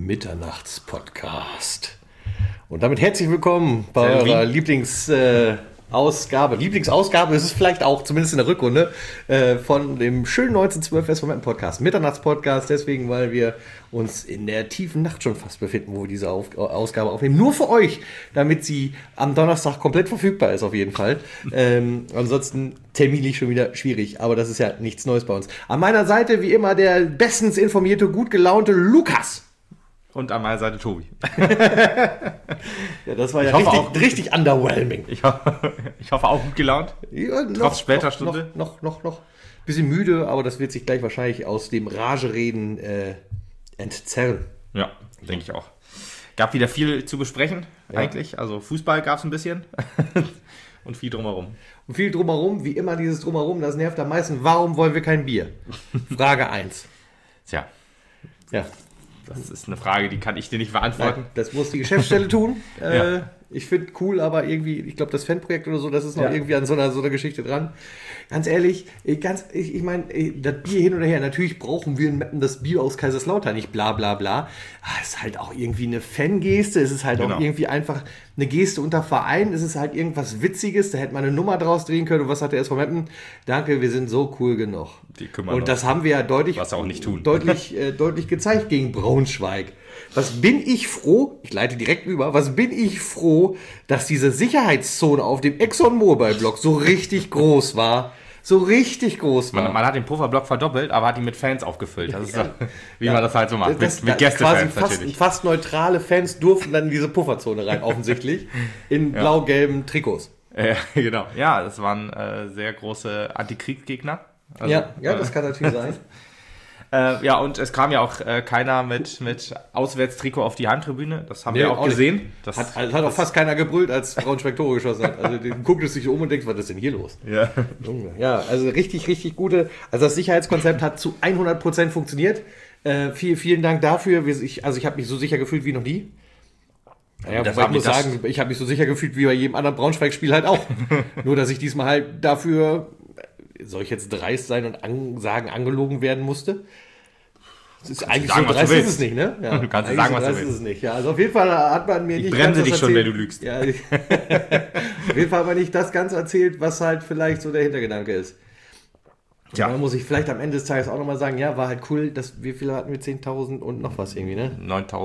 Mitternachts-Podcast. Und damit herzlich willkommen bei eurer Lieblingsausgabe. Lieblingsausgabe ist es vielleicht auch, zumindest in der Rückrunde, von dem schönen 1912 SV Meppen Podcast. Mitternachts-Podcast, deswegen, weil wir uns in der tiefen Nacht schon fast befinden, wo wir diese Ausgabe aufnehmen. Nur für euch, damit sie am Donnerstag komplett verfügbar ist, auf jeden Fall. Ansonsten terminlich schon wieder schwierig, aber das ist ja nichts Neues bei uns. An meiner Seite, wie immer, der bestens informierte, gut gelaunte Lukas. Und an meiner Seite Tobi. Ja, das war ja richtig underwhelming. Ich hoffe auch gut gelaunt. Ja, trotz später Stunde. Noch. Bisschen müde, aber das wird sich gleich wahrscheinlich aus dem Rage-Reden entzerren. Ja, denke ich auch. Gab wieder viel zu besprechen, eigentlich. Also Fußball gab es ein bisschen. Und viel drumherum. Und viel drumherum, wie immer dieses Drumherum, das nervt am meisten. Warum wollen wir kein Bier? Frage 1. Tja. Ja. Das ist eine Frage, die kann ich dir nicht beantworten. Nein, das muss die Geschäftsstelle tun. Ja. Ich finde cool, aber irgendwie, ich glaube, das Fanprojekt oder so, das ist noch irgendwie an so einer Geschichte dran. Ganz ehrlich, ich meine, das Bier hin oder her, natürlich brauchen wir in Meppen das Bier aus Kaiserslautern, nicht bla bla bla. Es ist halt auch irgendwie eine Fangeste, es ist halt auch irgendwie einfach eine Geste unter Verein, es ist halt irgendwas Witziges, da hätte man eine Nummer draus drehen können. Und was hat der SV Meppen? Danke, wir sind so cool genug. Und das haben wir ja deutlich, was auch nicht tun. deutlich gezeigt gegen Braunschweig. Was bin ich froh, ich leite direkt über, dass diese Sicherheitszone auf dem ExxonMobil-Block so richtig groß war. Man hat den Pufferblock verdoppelt, aber hat ihn mit Fans aufgefüllt. Das ist wie man das halt so macht. Mit Gästefans natürlich. Fast neutrale Fans durften dann in diese Pufferzone rein, offensichtlich. In blau-gelben Trikots. Genau. Ja, das waren sehr große Antikriegsgegner. Also, das kann natürlich sein. Und es kam ja auch keiner mit Auswärtstrikot auf die Heimtribüne. Das haben wir auch gesehen. Das hat auch fast keiner gebrüllt, als Braunschweig Tore geschossen hat. Also den guckt es sich um und denkt, was ist denn hier los? Ja. Ja, also richtig gute. Also das Sicherheitskonzept hat zu 100% funktioniert. Vielen Dank dafür. Ich habe mich so sicher gefühlt wie noch nie. Naja, ich muss sagen, ich habe mich so sicher gefühlt wie bei jedem anderen Braunschweig-Spiel halt auch. Nur, dass ich diesmal halt dafür, soll ich jetzt dreist sein und angelogen werden musste? Das ist eigentlich sagen, so dreist ist es nicht, ne? Ja, du kannst sagen, was du willst. Ist es nicht. Ja, also auf jeden Fall hat man mir ich nicht bremse ganz dich schon, wenn du lügst. Ja, auf jeden Fall hat man nicht das Ganze erzählt, was halt vielleicht so der Hintergedanke ist. Ja. Dann muss ich vielleicht am Ende des Tages auch nochmal sagen, ja, war halt cool, wie viele hatten wir? 10.000 und noch was irgendwie, ne?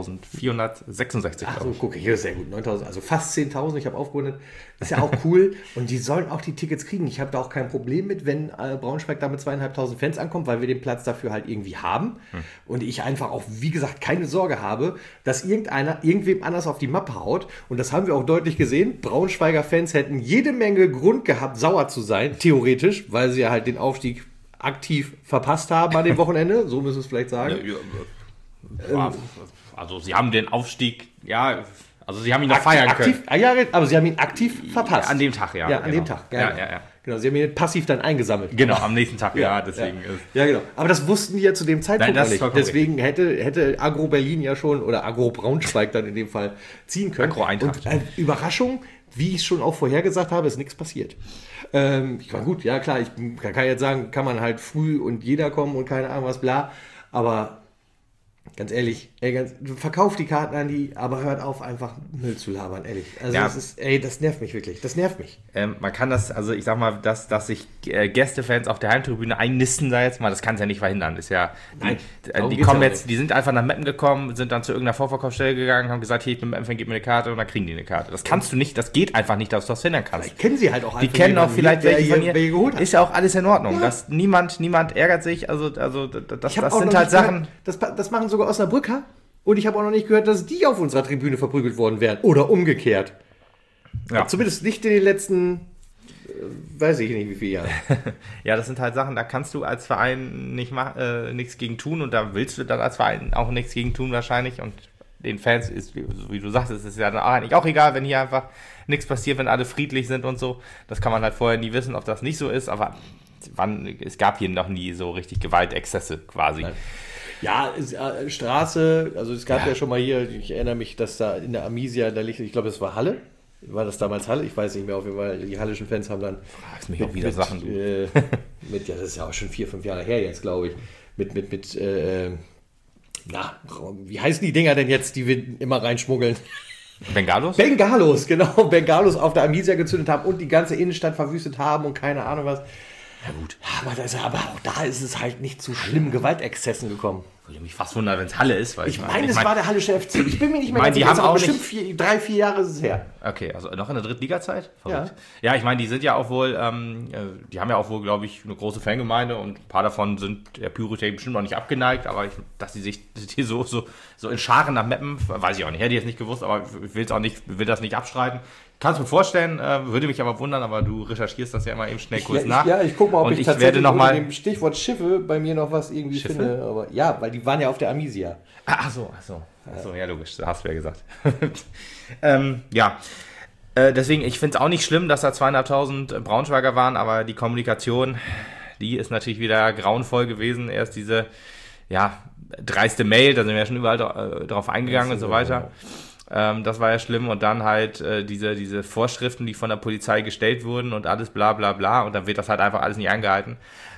9.466. Ach so, guck, hier ist sehr gut. 9.000, also fast 10.000, ich habe aufgerundet. Ist ja auch cool. Und die sollen auch die Tickets kriegen. Ich habe da auch kein Problem mit, wenn Braunschweig da mit 2.500 Fans ankommt, weil wir den Platz dafür halt irgendwie haben. Und ich einfach auch, wie gesagt, keine Sorge habe, dass irgendwem anders auf die Mappe haut. Und das haben wir auch deutlich gesehen. Braunschweiger Fans hätten jede Menge Grund gehabt, sauer zu sein, theoretisch, weil sie ja halt den Aufstieg aktiv verpasst haben an dem Wochenende, so müssen wir es vielleicht sagen. Also sie haben den Aufstieg, also sie haben ihn noch feiern können. Aber sie haben ihn aktiv verpasst. An dem Tag, an dem Tag. Ja. Genau, sie haben ihn passiv dann eingesammelt. Genau, am nächsten Tag, deswegen. Ja, genau. Aber das wussten die ja zu dem Zeitpunkt nicht. Deswegen hätte Agro Berlin ja schon, oder Agro Braunschweig dann in dem Fall ziehen können. Agro Eintracht. Und Überraschung, wie ich es schon auch vorhergesagt habe, ist nichts passiert. Gut, ja klar, ich kann jetzt sagen, kann man halt früh und jeder kommen und keine Ahnung was, bla, aber ganz ehrlich, verkauft die Karten an die, aber hört auf, einfach Müll zu labern, ehrlich. Also das nervt mich wirklich, das nervt mich. Man kann das, also ich sag mal, dass sich Gästefans auf der Heimtribüne einnisten da jetzt mal, das kann es ja nicht verhindern. Ist ja, die kommen jetzt, die sind einfach nach Meppen gekommen, sind dann zu irgendeiner Vorverkaufsstelle gegangen, haben gesagt, hier, ich bin Meppen, gib mir eine Karte und dann kriegen die eine Karte. Das kannst du nicht, das geht einfach nicht, dass du das verhindern kannst. Vielleicht kennen sie halt auch einfach. Die kennen auch vielleicht welche von ihr. Geholt hat. Ist ja auch alles in Ordnung. Ja. Niemand ärgert sich, also das sind halt Sachen. Das machen sogar Osnabrücker. Und ich habe auch noch nicht gehört, dass die auf unserer Tribüne verprügelt worden wären. Oder umgekehrt. Ja. Zumindest nicht in den letzten, weiß ich nicht wie viele Jahren. Ja, das sind halt Sachen, da kannst du als Verein nichts gegen tun. Und da willst du dann als Verein auch nichts gegen tun wahrscheinlich. Und den Fans ist, wie du sagst, ist es ja dann eigentlich auch egal, wenn hier einfach nichts passiert, wenn alle friedlich sind und so. Das kann man halt vorher nie wissen, ob das nicht so ist. Aber es gab hier noch nie so richtig Gewaltexzesse quasi. Nein. Ja, Straße, also es gab ja schon mal hier, ich erinnere mich, dass da in der Amisia, da liegt, ich glaube, es war Halle. War das damals Halle? Ich weiß nicht mehr, auf jeden Fall. Die hallischen Fans haben dann. Fragst mich auch wieder Sachen. Das ist ja auch schon 4-5 Jahre her jetzt, glaube ich. Mit wie heißen die Dinger denn jetzt, die wir immer reinschmuggeln? Bengalos? Bengalos, genau. Bengalos auf der Amnesia gezündet haben und die ganze Innenstadt verwüstet haben und keine Ahnung was. Ja gut. Aber auch da ist es halt nicht zu schlimmen Gewaltexzessen gekommen. Würde mich fast wundern, wenn es Halle ist. Weil ich meine, es war der Hallische FC. Ich bin mir nicht mehr ganz sicher. Die haben auch bestimmt 3-4 Jahre ist es her. Okay, also noch in der Drittliga-Zeit? Ja. Ja, ich meine, die sind ja auch wohl, die haben ja auch wohl, glaube ich, eine große Fangemeinde und ein paar davon sind der Pyrotechnik bestimmt noch nicht abgeneigt, aber dass die sich hier so in Scharen nach Meppen, weiß ich auch nicht, hätte ich jetzt nicht gewusst, aber ich will das nicht abstreiten. Kannst du mir vorstellen, würde mich aber wundern, aber du recherchierst das ja immer eben schnell kurz nach. Ja, ich gucke mal, ob und ich tatsächlich unter dem Stichwort Schiffe bei mir noch was irgendwie finde. Aber ja, weil die waren ja auf der Amnesia. Ach so, ja logisch, das hast du ja gesagt. Deswegen, ich finde es auch nicht schlimm, dass da 2.500 Braunschweiger waren, aber die Kommunikation, die ist natürlich wieder grauenvoll gewesen. Erst diese, dreiste Mail, da sind wir ja schon überall drauf eingegangen und so weiter. Das war ja schlimm und dann halt diese Vorschriften, die von der Polizei gestellt wurden und alles bla bla bla und dann wird das halt einfach alles nicht eingehalten.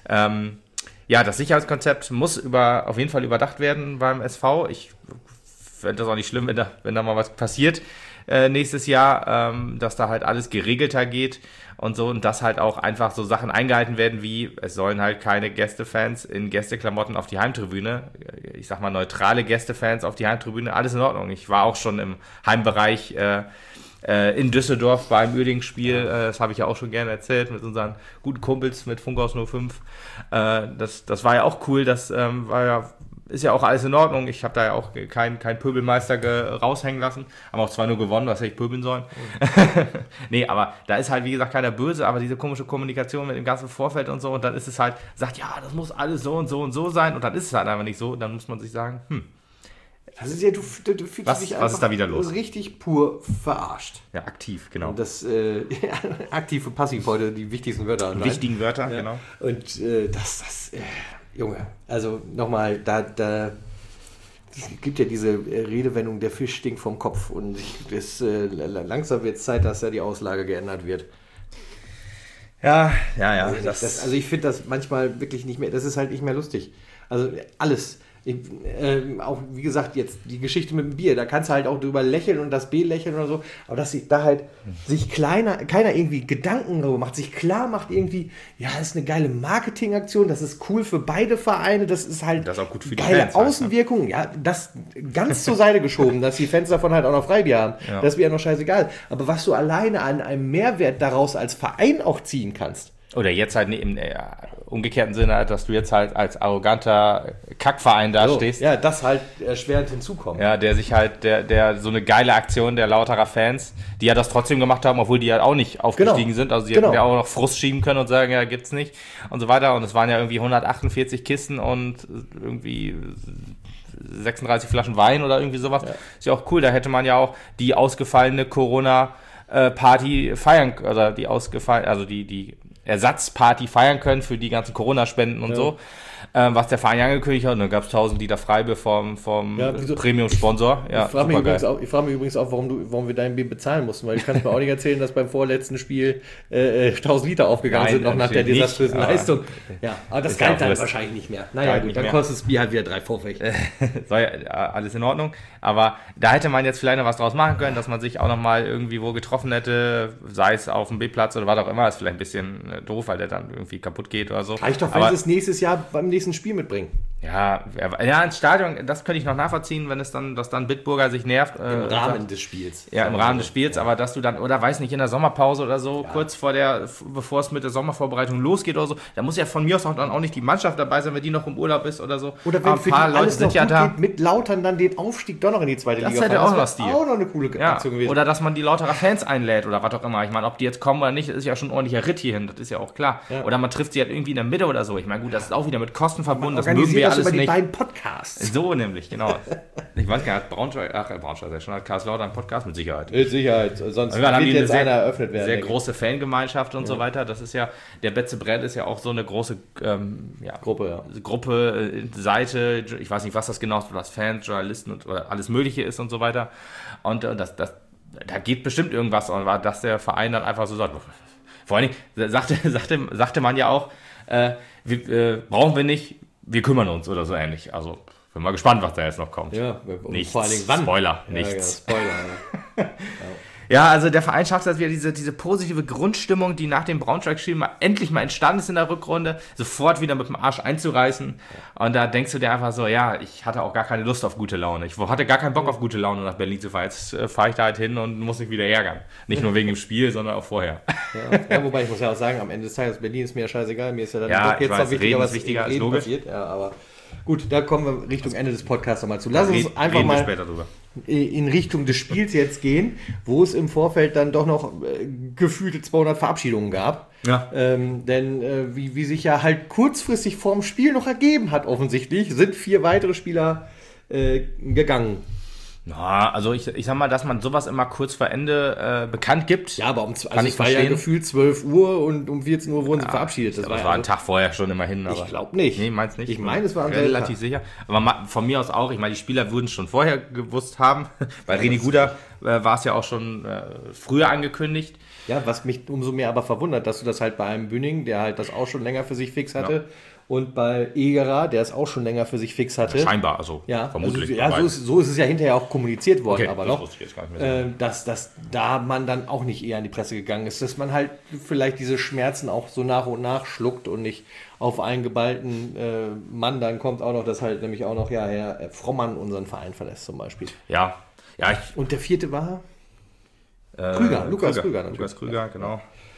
Das Sicherheitskonzept muss auf jeden Fall überdacht werden beim SV. Ich fände das auch nicht schlimm, wenn da mal was passiert nächstes Jahr, dass da halt alles geregelter geht und so und dass halt auch einfach so Sachen eingehalten werden wie, es sollen halt keine Gästefans in Gästeklamotten auf die Heimtribüne, ich sag mal neutrale Gästefans auf die Heimtribüne, alles in Ordnung. Ich war auch schon im Heimbereich in Düsseldorf beim Uerdingen-Spiel, das habe ich ja auch schon gerne erzählt, mit unseren guten Kumpels mit Funkhaus 05. Das war ja auch cool, das ist ja auch alles in Ordnung. Ich habe da ja auch kein Pöbelmeister raushängen lassen. Haben auch zwar nur gewonnen, was hätte ich pöbeln sollen. Nee, aber da ist halt, wie gesagt, keiner böse, aber diese komische Kommunikation mit dem ganzen Vorfeld und so, und dann ist es halt, sagt, ja, das muss alles so und so und so sein, und dann ist es halt einfach nicht so, und dann muss man sich sagen, Das ist ja, du fühlst dich einfach was ist da wieder los? Richtig pur verarscht. Ja, aktiv, genau. Und das aktiv und passiv heute die wichtigsten Wörter. Die wichtigen Wörter, genau. Und Junge, also nochmal, es gibt ja diese Redewendung, der Fisch stinkt vom Kopf, und langsam wird es Zeit, dass da die Auslage geändert wird. Ja. Also ich finde das manchmal wirklich nicht mehr, das ist halt nicht mehr lustig. Also alles. Auch wie gesagt, jetzt die Geschichte mit dem Bier, da kannst du halt auch drüber lächeln und das B lächeln oder so, aber dass sich da halt keiner irgendwie Gedanken darüber macht, sich klar macht irgendwie, ja, das ist eine geile Marketingaktion, das ist cool für beide Vereine, das ist halt das ist auch gut für die geile Fans, Außenwirkung, ja, das ganz zur Seite geschoben, dass die Fans davon halt auch noch Freibier haben, das wäre ja noch scheißegal, aber was du alleine an einem Mehrwert daraus als Verein auch ziehen kannst. Oder jetzt halt im umgekehrten Sinne, dass du jetzt halt als arroganter Kackverein dastehst. So, ja, das halt erschwerend hinzukommt. Ja, der sich halt, der so eine geile Aktion der Lauterer Fans, die ja das trotzdem gemacht haben, obwohl die halt auch nicht aufgestiegen sind. Also die hätten ja auch noch Frust schieben können und sagen, ja, gibt's nicht und so weiter. Und es waren ja irgendwie 148 Kisten und irgendwie 36 Flaschen Wein oder irgendwie sowas. Ja. Ist ja auch cool, da hätte man ja auch die ausgefallene Corona-Party feiern, oder die Ersatzparty feiern können für die ganzen Corona-Spenden und so, was der Verein angekündigt hat. Und dann gab es 1000 Liter Freibier vom Premium-Sponsor. Ja, ich frage mich übrigens auch, warum wir dein Bier bezahlen mussten, weil ich kann es mir auch nicht erzählen, dass beim vorletzten Spiel 1000 Liter aufgegangen sind, noch nach der desaströsen Leistung. Ja, aber das galt dann wahrscheinlich nicht mehr. Naja, gut, dann kostet das Bier halt wieder 3 Vorfeld. War ja alles in Ordnung. Aber da hätte man jetzt vielleicht noch was draus machen können, dass man sich auch noch mal irgendwie wo getroffen hätte, sei es auf dem B-Platz oder was auch immer. Das ist vielleicht ein bisschen doof, weil der dann irgendwie kaputt geht oder so. Reicht doch, wenn sie es nächstes Jahr beim nächsten Spiel mitbringen. Ja, ins Stadion, das könnte ich noch nachvollziehen, wenn dass dann Bitburger sich nervt. Im Rahmen des Spiels. Ja, im Rahmen des Spiels, aber dass du dann, oder weiß nicht, in der Sommerpause oder so, kurz bevor es mit der Sommervorbereitung losgeht oder so, da muss ja von mir aus dann auch nicht die Mannschaft dabei sein, wenn die noch im Urlaub ist oder so. Oder wenn für die alles noch gut geht, mit Lautern dann den Aufstieg doch noch in die zweite Liga fahren. Das hätte auch noch Stil. Auch noch eine coole Aktion gewesen. Oder dass man die Lauterer Fans einlädt oder was auch immer. Ich meine, ob die jetzt kommen oder nicht, das ist ja schon ein ordentlicher Ritt hierhin, das ist ja auch klar. Ja. Oder man trifft sie halt irgendwie in der Mitte oder so. Ich meine, gut, das ist auch wieder mit Kosten verbunden, das mögen wir alles über die nicht. Beiden Podcasts. So nämlich, genau. Ich weiß gar nicht, Braunschweig ist ja schon, hat Kaiserslautern einen Podcast? Mit Sicherheit. Mit Sicherheit, sonst wird jetzt einer eröffnet werden. Sehr große Fangemeinschaft und so weiter. Das ist ja, der Betze Brett ist ja auch so eine große Gruppe, Seite, ich weiß nicht, was das genau ist, was Fans, Journalisten oder alles Mögliche ist und so weiter. Und da geht bestimmt irgendwas, aber dass der Verein dann einfach so sagt, vor allen Dingen sagte man ja auch, brauchen wir nicht, wir kümmern uns oder so ähnlich. Also Bin mal gespannt, was da jetzt noch kommt. Ja, nichts. Vor allen Dingen wann. Spoiler, Ja, nichts. Ja, Spoiler, ja. Ja, also der Verein schafft das wieder, diese positive Grundstimmung, die nach dem Braunschweig-Spiel endlich mal entstanden ist in der Rückrunde, sofort wieder mit dem Arsch einzureißen. Und da denkst du dir einfach so, ja, ich hatte auch gar keine Lust auf gute Laune. Ich hatte gar keinen Bock auf gute Laune, nach Berlin zu fahren. Jetzt fahre ich da halt hin und muss mich wieder ärgern. Nicht nur wegen dem Spiel, sondern auch vorher. Ja, wobei ich muss ja auch sagen, am Ende des Tages, Berlin ist mir ja scheißegal. Mir ist ja dann ja, jetzt noch wichtiger, was wichtiger als Reden logisch. passiert. Ja, aber gut, da kommen wir Richtung Ende des Podcasts nochmal zu. Lass uns einfach reden wir mal später drüber. In Richtung des Spiels jetzt gehen, wo es im Vorfeld dann doch noch gefühlte 200 Verabschiedungen gab. Ja. Denn wie sich ja halt kurzfristig vorm Spiel noch ergeben hat, offensichtlich, sind 4 weitere Spieler gegangen. Na, also ich sag mal, dass man sowas immer kurz vor Ende bekannt gibt. Ja, aber es war ja gefühlt 12 Uhr und um 14 Uhr wurden sie verabschiedet. Das war ein Tag vorher schon immerhin. Ich glaube nicht. Nee, meinst nicht? Ich meine, es war relativ sicher. Aber von mir aus auch. Ich meine, die Spieler würden es schon vorher gewusst haben. Bei René Guder war es ja auch schon früher angekündigt. Ja, was mich umso mehr aber verwundert, dass du das halt bei einem Bühning, der halt das auch schon länger für sich fix hatte, und bei Egerer, der es auch schon länger für sich fix hatte. Ja, scheinbar, also vermutlich. Also, so ist es ja hinterher auch kommuniziert worden, aber noch, wusste ich jetzt gar nicht mehr so. dass da man dann auch nicht eher an die Presse gegangen ist, dass man halt vielleicht diese Schmerzen auch so nach und nach schluckt und nicht auf einen geballten Mann, dann kommt auch noch, dass halt nämlich auch noch Herr Frommann unseren Verein verlässt zum Beispiel. Ja. Und der 4. war? Krüger, Lukas Krüger. Lukas Krüger, genau.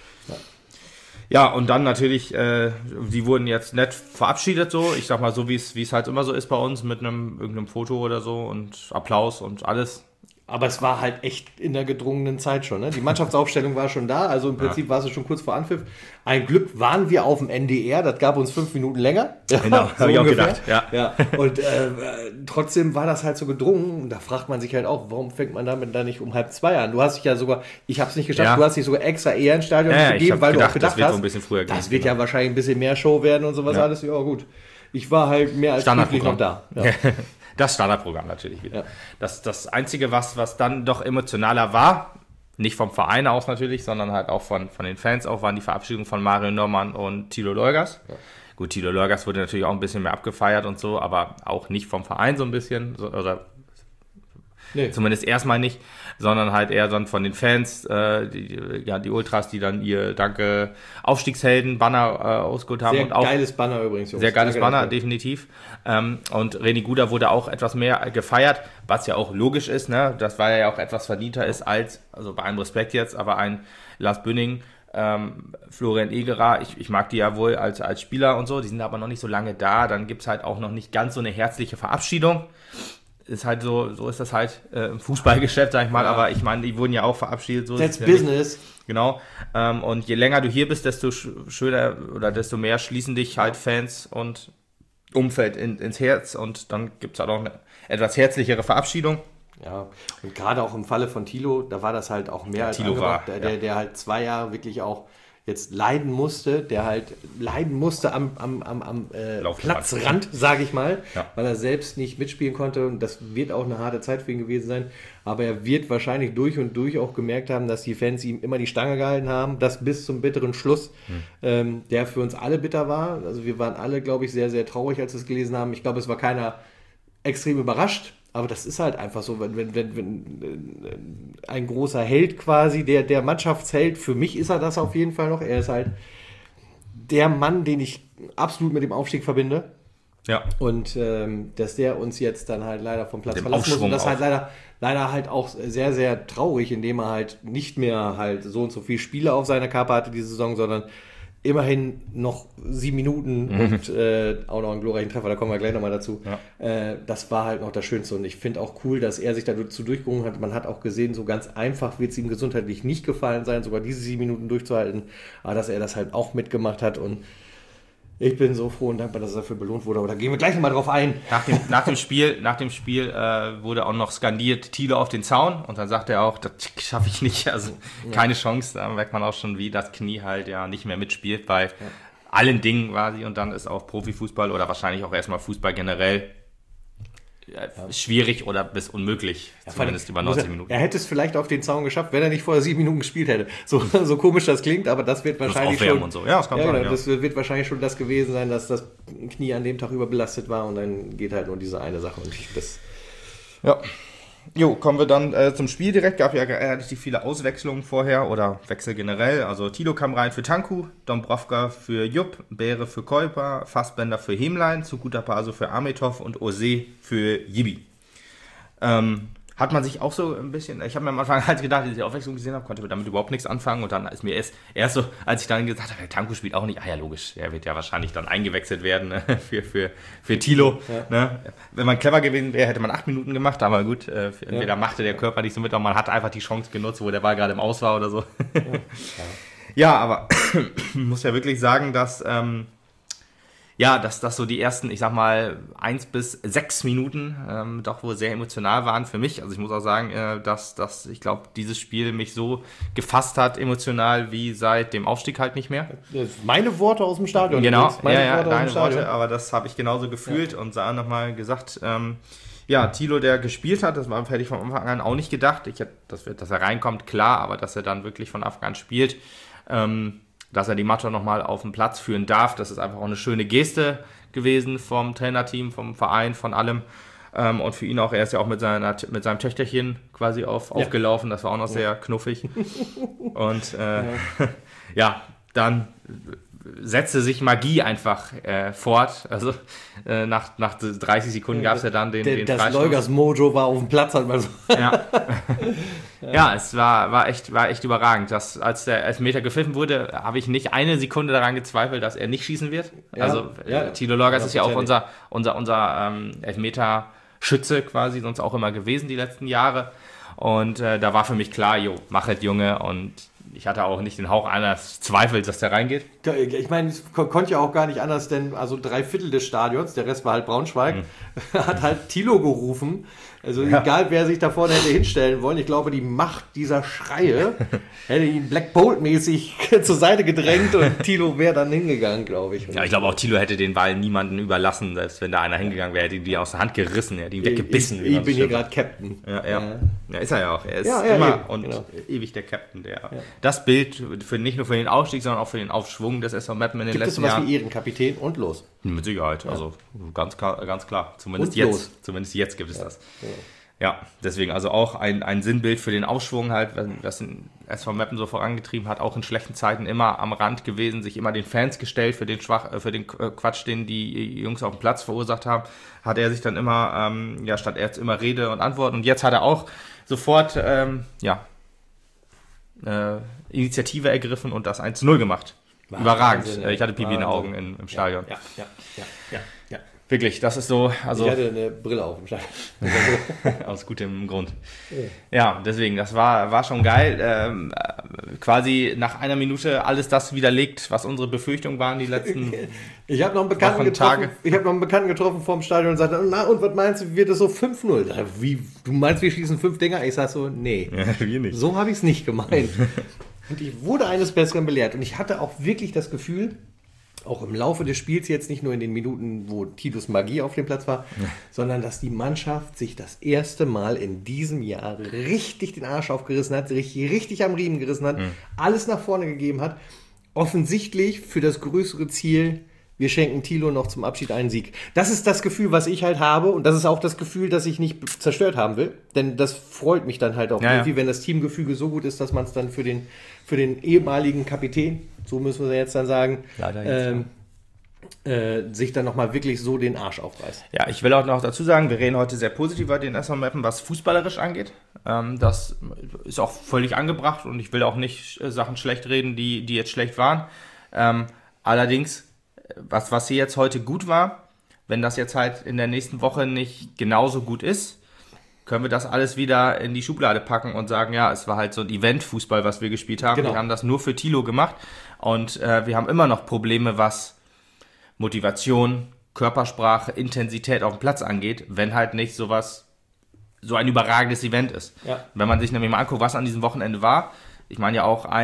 Ja, und dann natürlich, die wurden jetzt nett verabschiedet, so. Ich sag mal, so wie es halt immer so ist bei uns, mit irgendeinem Foto oder so und Applaus und alles. Aber es war halt echt in der gedrungenen Zeit schon. Ne? Die Mannschaftsaufstellung war schon da, also im Prinzip war es schon kurz vor Anpfiff. Ein Glück waren wir auf dem NDR, das gab uns 5 Minuten länger. Genau, so habe ich auch gedacht. Ja. Und trotzdem war das halt so gedrungen. Und da fragt man sich halt auch, warum fängt man damit da nicht um 1:30 an? Du hast dich ja sogar, ich habe es nicht geschafft, du hast dich sogar extra eher ins Stadion gegeben, weil du auch gedacht hast, so ein bisschen früher das wird ja wahrscheinlich ein bisschen mehr Show werden und sowas alles. Ja gut, ich war halt mehr als glücklich noch da. Ja. Das Standardprogramm natürlich wieder. Ja. Das Einzige, was dann doch emotionaler war, nicht vom Verein aus natürlich, sondern halt auch von den Fans auch, waren die Verabschiedungen von Mario Neumann und Thilo Leugers. Ja. Gut, Thilo Leugers wurde natürlich auch ein bisschen mehr abgefeiert und so, aber auch nicht vom Verein so ein bisschen, oder zumindest erstmal nicht, sondern halt eher dann von den Fans, die Ultras, die dann ihr Aufstiegshelden-Banner ausgeholt haben. Sehr geiles Banner übrigens. Sehr geiles Banner, definitiv. Und René Guder wurde auch etwas mehr gefeiert, was ja auch logisch ist, ne? Das war ja auch etwas verdienter ist als, also bei allem Respekt jetzt, aber ein Lars Bünning, Florian Egerer, ich mag die ja wohl als Spieler und so, die sind aber noch nicht so lange da, dann gibt's halt auch noch nicht ganz so eine herzliche Verabschiedung. Ist halt so ist das halt im Fußballgeschäft, sag ich mal, aber ich meine, die wurden ja auch verabschiedet. So That's Business. Genau. Und je länger du hier bist, desto schöner oder desto mehr schließen dich halt Fans und Umfeld ins Herz und dann gibt es halt auch eine etwas herzlichere Verabschiedung. Ja, und gerade auch im Falle von Thilo, da war das halt auch mehr als Thilo war, der halt 2 Jahre wirklich auch jetzt leiden musste, am Platzrand, sage ich mal, weil er selbst nicht mitspielen konnte und das wird auch eine harte Zeit für ihn gewesen sein, aber er wird wahrscheinlich durch und durch auch gemerkt haben, dass die Fans ihm immer die Stange gehalten haben, das bis zum bitteren Schluss, der für uns alle bitter war, also wir waren alle, glaube ich, sehr, sehr traurig, als wir es gelesen haben, ich glaube, es war keiner extrem überrascht, aber das ist halt einfach so, wenn ein großer Held quasi, der Mannschaftsheld, für mich ist er das auf jeden Fall noch. Er ist halt der Mann, den ich absolut mit dem Aufstieg verbinde. Ja. Und dass der uns jetzt dann halt leider vom Platz verlassen muss. Und das halt leider halt auch sehr, sehr traurig, indem er halt nicht mehr halt so und so viele Spiele auf seiner Kappe hatte diese Saison, sondern immerhin noch 7 Minuten und auch noch einen glorreichen Treffer, da kommen wir gleich nochmal dazu. Ja. Das war halt noch das Schönste und ich finde auch cool, dass er sich dazu durchgerungen hat. Man hat auch gesehen, so ganz einfach wird es ihm gesundheitlich nicht gefallen sein, sogar diese 7 Minuten durchzuhalten, aber dass er das halt auch mitgemacht hat und ich bin so froh und dankbar, dass er dafür belohnt wurde. Aber da gehen wir gleich nochmal drauf ein. Nach dem Spiel wurde auch noch skandiert, Thilo auf den Zaun. Und dann sagt er auch, das schaffe ich nicht. Also keine Chance. Da merkt man auch schon, wie das Knie halt ja nicht mehr mitspielt bei allen Dingen quasi. Und dann ist auch Profifußball oder wahrscheinlich auch erstmal Fußball generell schwierig oder bis unmöglich, zumindest über 90 Minuten. Er hätte es vielleicht auf den Zaun geschafft, wenn er nicht vorher 7 Minuten gespielt hätte. So komisch das klingt, aber das wird wahrscheinlich schon... Und so. Ja, das kann sein, genau, das wird wahrscheinlich schon das gewesen sein, dass das Knie an dem Tag überbelastet war und dann geht halt nur diese eine Sache. Und das Jo, kommen wir dann zum Spiel direkt. Gab ja relativ viele Auswechslungen vorher oder Wechsel generell. Also Tilo kam rein für Tanku, Dombrovka für Jupp, Beere für Kuiper, Fassbender für Hemlein, Tsukutapaso für Amitov und Ose für Yibi. Hat man sich auch so ein bisschen, ich habe mir am Anfang halt gedacht, als ich die Aufwechslung gesehen habe, konnte mir damit überhaupt nichts anfangen und dann ist mir erst so, als ich dann gesagt habe, der Tanku spielt auch nicht, ja logisch, der wird ja wahrscheinlich dann eingewechselt werden für Tilo. Ja. Ne? Wenn man clever gewesen wäre, hätte man 8 Minuten gemacht, aber gut, entweder machte der Körper nicht so mit, oder man hat einfach die Chance genutzt, wo der Ball gerade im Aus war oder so. Ja, aber muss ja wirklich sagen, dass das so die ersten, ich sag mal, 1 bis 6 Minuten doch wohl sehr emotional waren für mich. Also ich muss auch sagen, dass ich glaube, dieses Spiel mich so gefasst hat, emotional, wie seit dem Aufstieg halt nicht mehr. Meine Worte aus dem Stadion. Genau, deine Worte, aber das habe ich genauso gefühlt und Sarah nochmal gesagt, Tilo, der gespielt hat, das hätte ich von Anfang an auch nicht gedacht. Dass er reinkommt, klar, aber dass er dann wirklich von Anfang an spielt, dass er die Mannschaft nochmal auf den Platz führen darf. Das ist einfach auch eine schöne Geste gewesen vom Trainerteam, vom Verein, von allem. Und für ihn auch, er ist ja auch mit seinem Töchterchen quasi aufgelaufen. Das war auch noch sehr knuffig. Und dann setzte sich Magie einfach fort. Also nach 30 Sekunden gab es ja dann den das Leugers Mojo war auf dem Platz halt mal so. Ja, es war echt überragend. Als der Elfmeter gepfiffen wurde, habe ich nicht eine Sekunde daran gezweifelt, dass er nicht schießen wird. Tilo Leugers ist ja auch unser Elfmeterschütze quasi, sonst auch immer gewesen die letzten Jahre. Und da war für mich klar, mach es, Junge. Und ich hatte auch nicht den Hauch eines Zweifels, dass der reingeht. Ich meine, es konnte ja auch gar nicht anders, denn also 3/4 des Stadions, der Rest war halt Braunschweig, hat halt Tilo gerufen. Also egal, wer sich da vorne hätte hinstellen wollen, ich glaube, die Macht dieser Schreie hätte ihn Black Bolt-mäßig zur Seite gedrängt und Tilo wäre dann hingegangen, glaube ich. Ja, ich glaube auch, Tilo hätte den Ball niemanden überlassen, selbst wenn da einer hingegangen wäre, hätte ihn die aus der Hand gerissen, hätte ihn weggebissen. Ich bin hier gerade Captain. Ja, ist er ja auch. Er ist immer ewig der Captain. Das Bild nicht nur für den Aufstieg, sondern auch für den Aufschwung des SV Meppen in den letzten Jahren. Gibt es sowas wie Ehrenkapitän und los? Mit Sicherheit, also ganz klar. Zumindest jetzt gibt es das. Ja, deswegen also auch ein Sinnbild für den Aufschwung halt, das den SV Meppen so vorangetrieben hat, auch in schlechten Zeiten immer am Rand gewesen, sich immer den Fans gestellt für den Quatsch, den die Jungs auf dem Platz verursacht haben, hat er sich dann immer, statt er immer Rede und Antwort, und jetzt hat er auch sofort, Initiative ergriffen und das 1:0 gemacht. Überragend. Ich hatte Pipi in den Augen im Stadion. Ja. Wirklich, das ist so. Also, ich hatte eine Brille auf dem Stadion. Aus gutem Grund. Ja, deswegen, das war schon geil. Quasi nach einer Minute alles das widerlegt, was unsere Befürchtungen waren die letzten Ich habe noch einen Bekannten getroffen vorm Stadion und sagte, na und was meinst du, wird es so 5:0? Wie, du meinst, wir schießen 5 Dinger? Ich sag so, nee. Wir nicht. So habe ich es nicht gemeint. Und ich wurde eines Besseren belehrt. Und ich hatte auch wirklich das Gefühl, auch im Laufe des Spiels, jetzt nicht nur in den Minuten, wo Titus Magie auf dem Platz war, sondern dass die Mannschaft sich das erste Mal in diesem Jahr richtig den Arsch aufgerissen hat, richtig am Riemen gerissen hat, alles nach vorne gegeben hat. Offensichtlich für das größere Ziel, wir schenken Tilo noch zum Abschied einen Sieg. Das ist das Gefühl, was ich halt habe, und das ist auch das Gefühl, das ich nicht zerstört haben will, denn das freut mich dann halt auch irgendwie, wenn das Teamgefüge so gut ist, dass man es dann für den ehemaligen Kapitän, so müssen wir jetzt dann sagen, sich dann nochmal wirklich so den Arsch aufreißt. Ja, ich will auch noch dazu sagen, wir reden heute sehr positiv über den SV Meppen, was fußballerisch angeht. Das ist auch völlig angebracht und ich will auch nicht Sachen schlecht reden, die jetzt schlecht waren. Allerdings, was hier jetzt heute gut war, wenn das jetzt halt in der nächsten Woche nicht genauso gut ist, können wir das alles wieder in die Schublade packen und sagen, ja, es war halt so ein Event-Fußball, was wir gespielt haben. Genau. Wir haben das nur für Tilo gemacht und wir haben immer noch Probleme, was Motivation, Körpersprache, Intensität auf dem Platz angeht, wenn halt nicht so ein überragendes Event ist. Ja. Wenn man sich nämlich mal anguckt, was an diesem Wochenende war, ich meine ja auch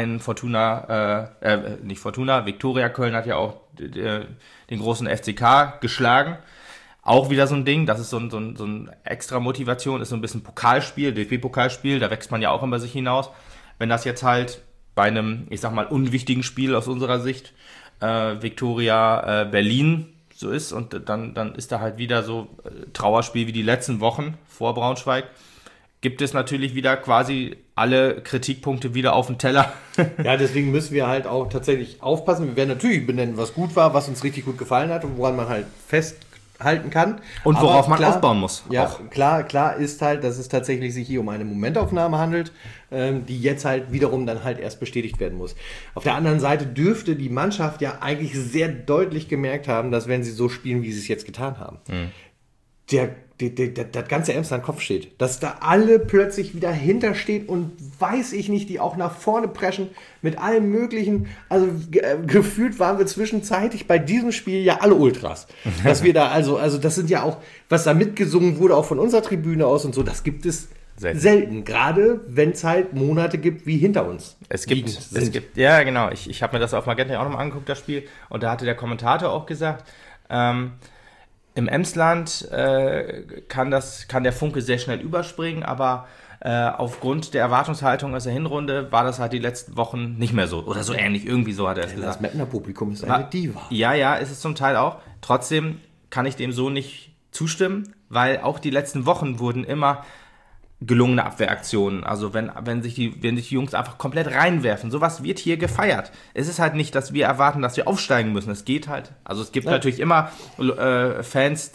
Viktoria Köln hat ja auch den großen FCK geschlagen. auch wieder so ein Ding, das ist so ein extra Motivation, ist so ein bisschen Pokalspiel, DFB-Pokalspiel, da wächst man ja auch über sich hinaus. Wenn das jetzt halt bei einem, ich sag mal, unwichtigen Spiel aus unserer Sicht, Viktoria Berlin so ist und dann ist da halt wieder so Trauerspiel wie die letzten Wochen vor Braunschweig, gibt es natürlich wieder quasi alle Kritikpunkte wieder auf den Teller. Ja, deswegen müssen wir halt auch tatsächlich aufpassen. Wir werden natürlich benennen, was gut war, was uns richtig gut gefallen hat und woran man halt festhalten kann. Und worauf man aufbauen muss. Ja, auch. Klar ist halt, dass es tatsächlich sich hier um eine Momentaufnahme handelt, die jetzt halt wiederum dann halt erst bestätigt werden muss. Auf der anderen Seite dürfte die Mannschaft ja eigentlich sehr deutlich gemerkt haben, dass wenn sie so spielen, wie sie es jetzt getan haben, das ganze Emsland an Kopf steht. Dass da alle plötzlich wieder hinterstehen und weiß ich nicht, die auch nach vorne preschen mit allem Möglichen. Also gefühlt waren wir zwischenzeitlich bei diesem Spiel ja alle Ultras. Dass wir da also das sind ja auch, was da mitgesungen wurde, auch von unserer Tribüne aus und so, das gibt es selten. Gerade wenn es halt Monate gibt, wie hinter uns. Es gibt, ja genau, ich habe mir das auf Magenta auch nochmal angeguckt, das Spiel, und da hatte der Kommentator auch gesagt, im Emsland kann der Funke sehr schnell überspringen, aber aufgrund der Erwartungshaltung aus der Hinrunde war das halt die letzten Wochen nicht mehr so. Oder so ähnlich, irgendwie so hat er es gesagt. Das Mettner Publikum ist eine Diva. Ja, ist es zum Teil auch. Trotzdem kann ich dem so nicht zustimmen, weil auch die letzten Wochen wurden immer gelungene Abwehraktionen. Also wenn sich die Jungs einfach komplett reinwerfen. Sowas wird hier gefeiert. Es ist halt nicht, dass wir erwarten, dass wir aufsteigen müssen. Es geht halt. Also es gibt natürlich immer Fans,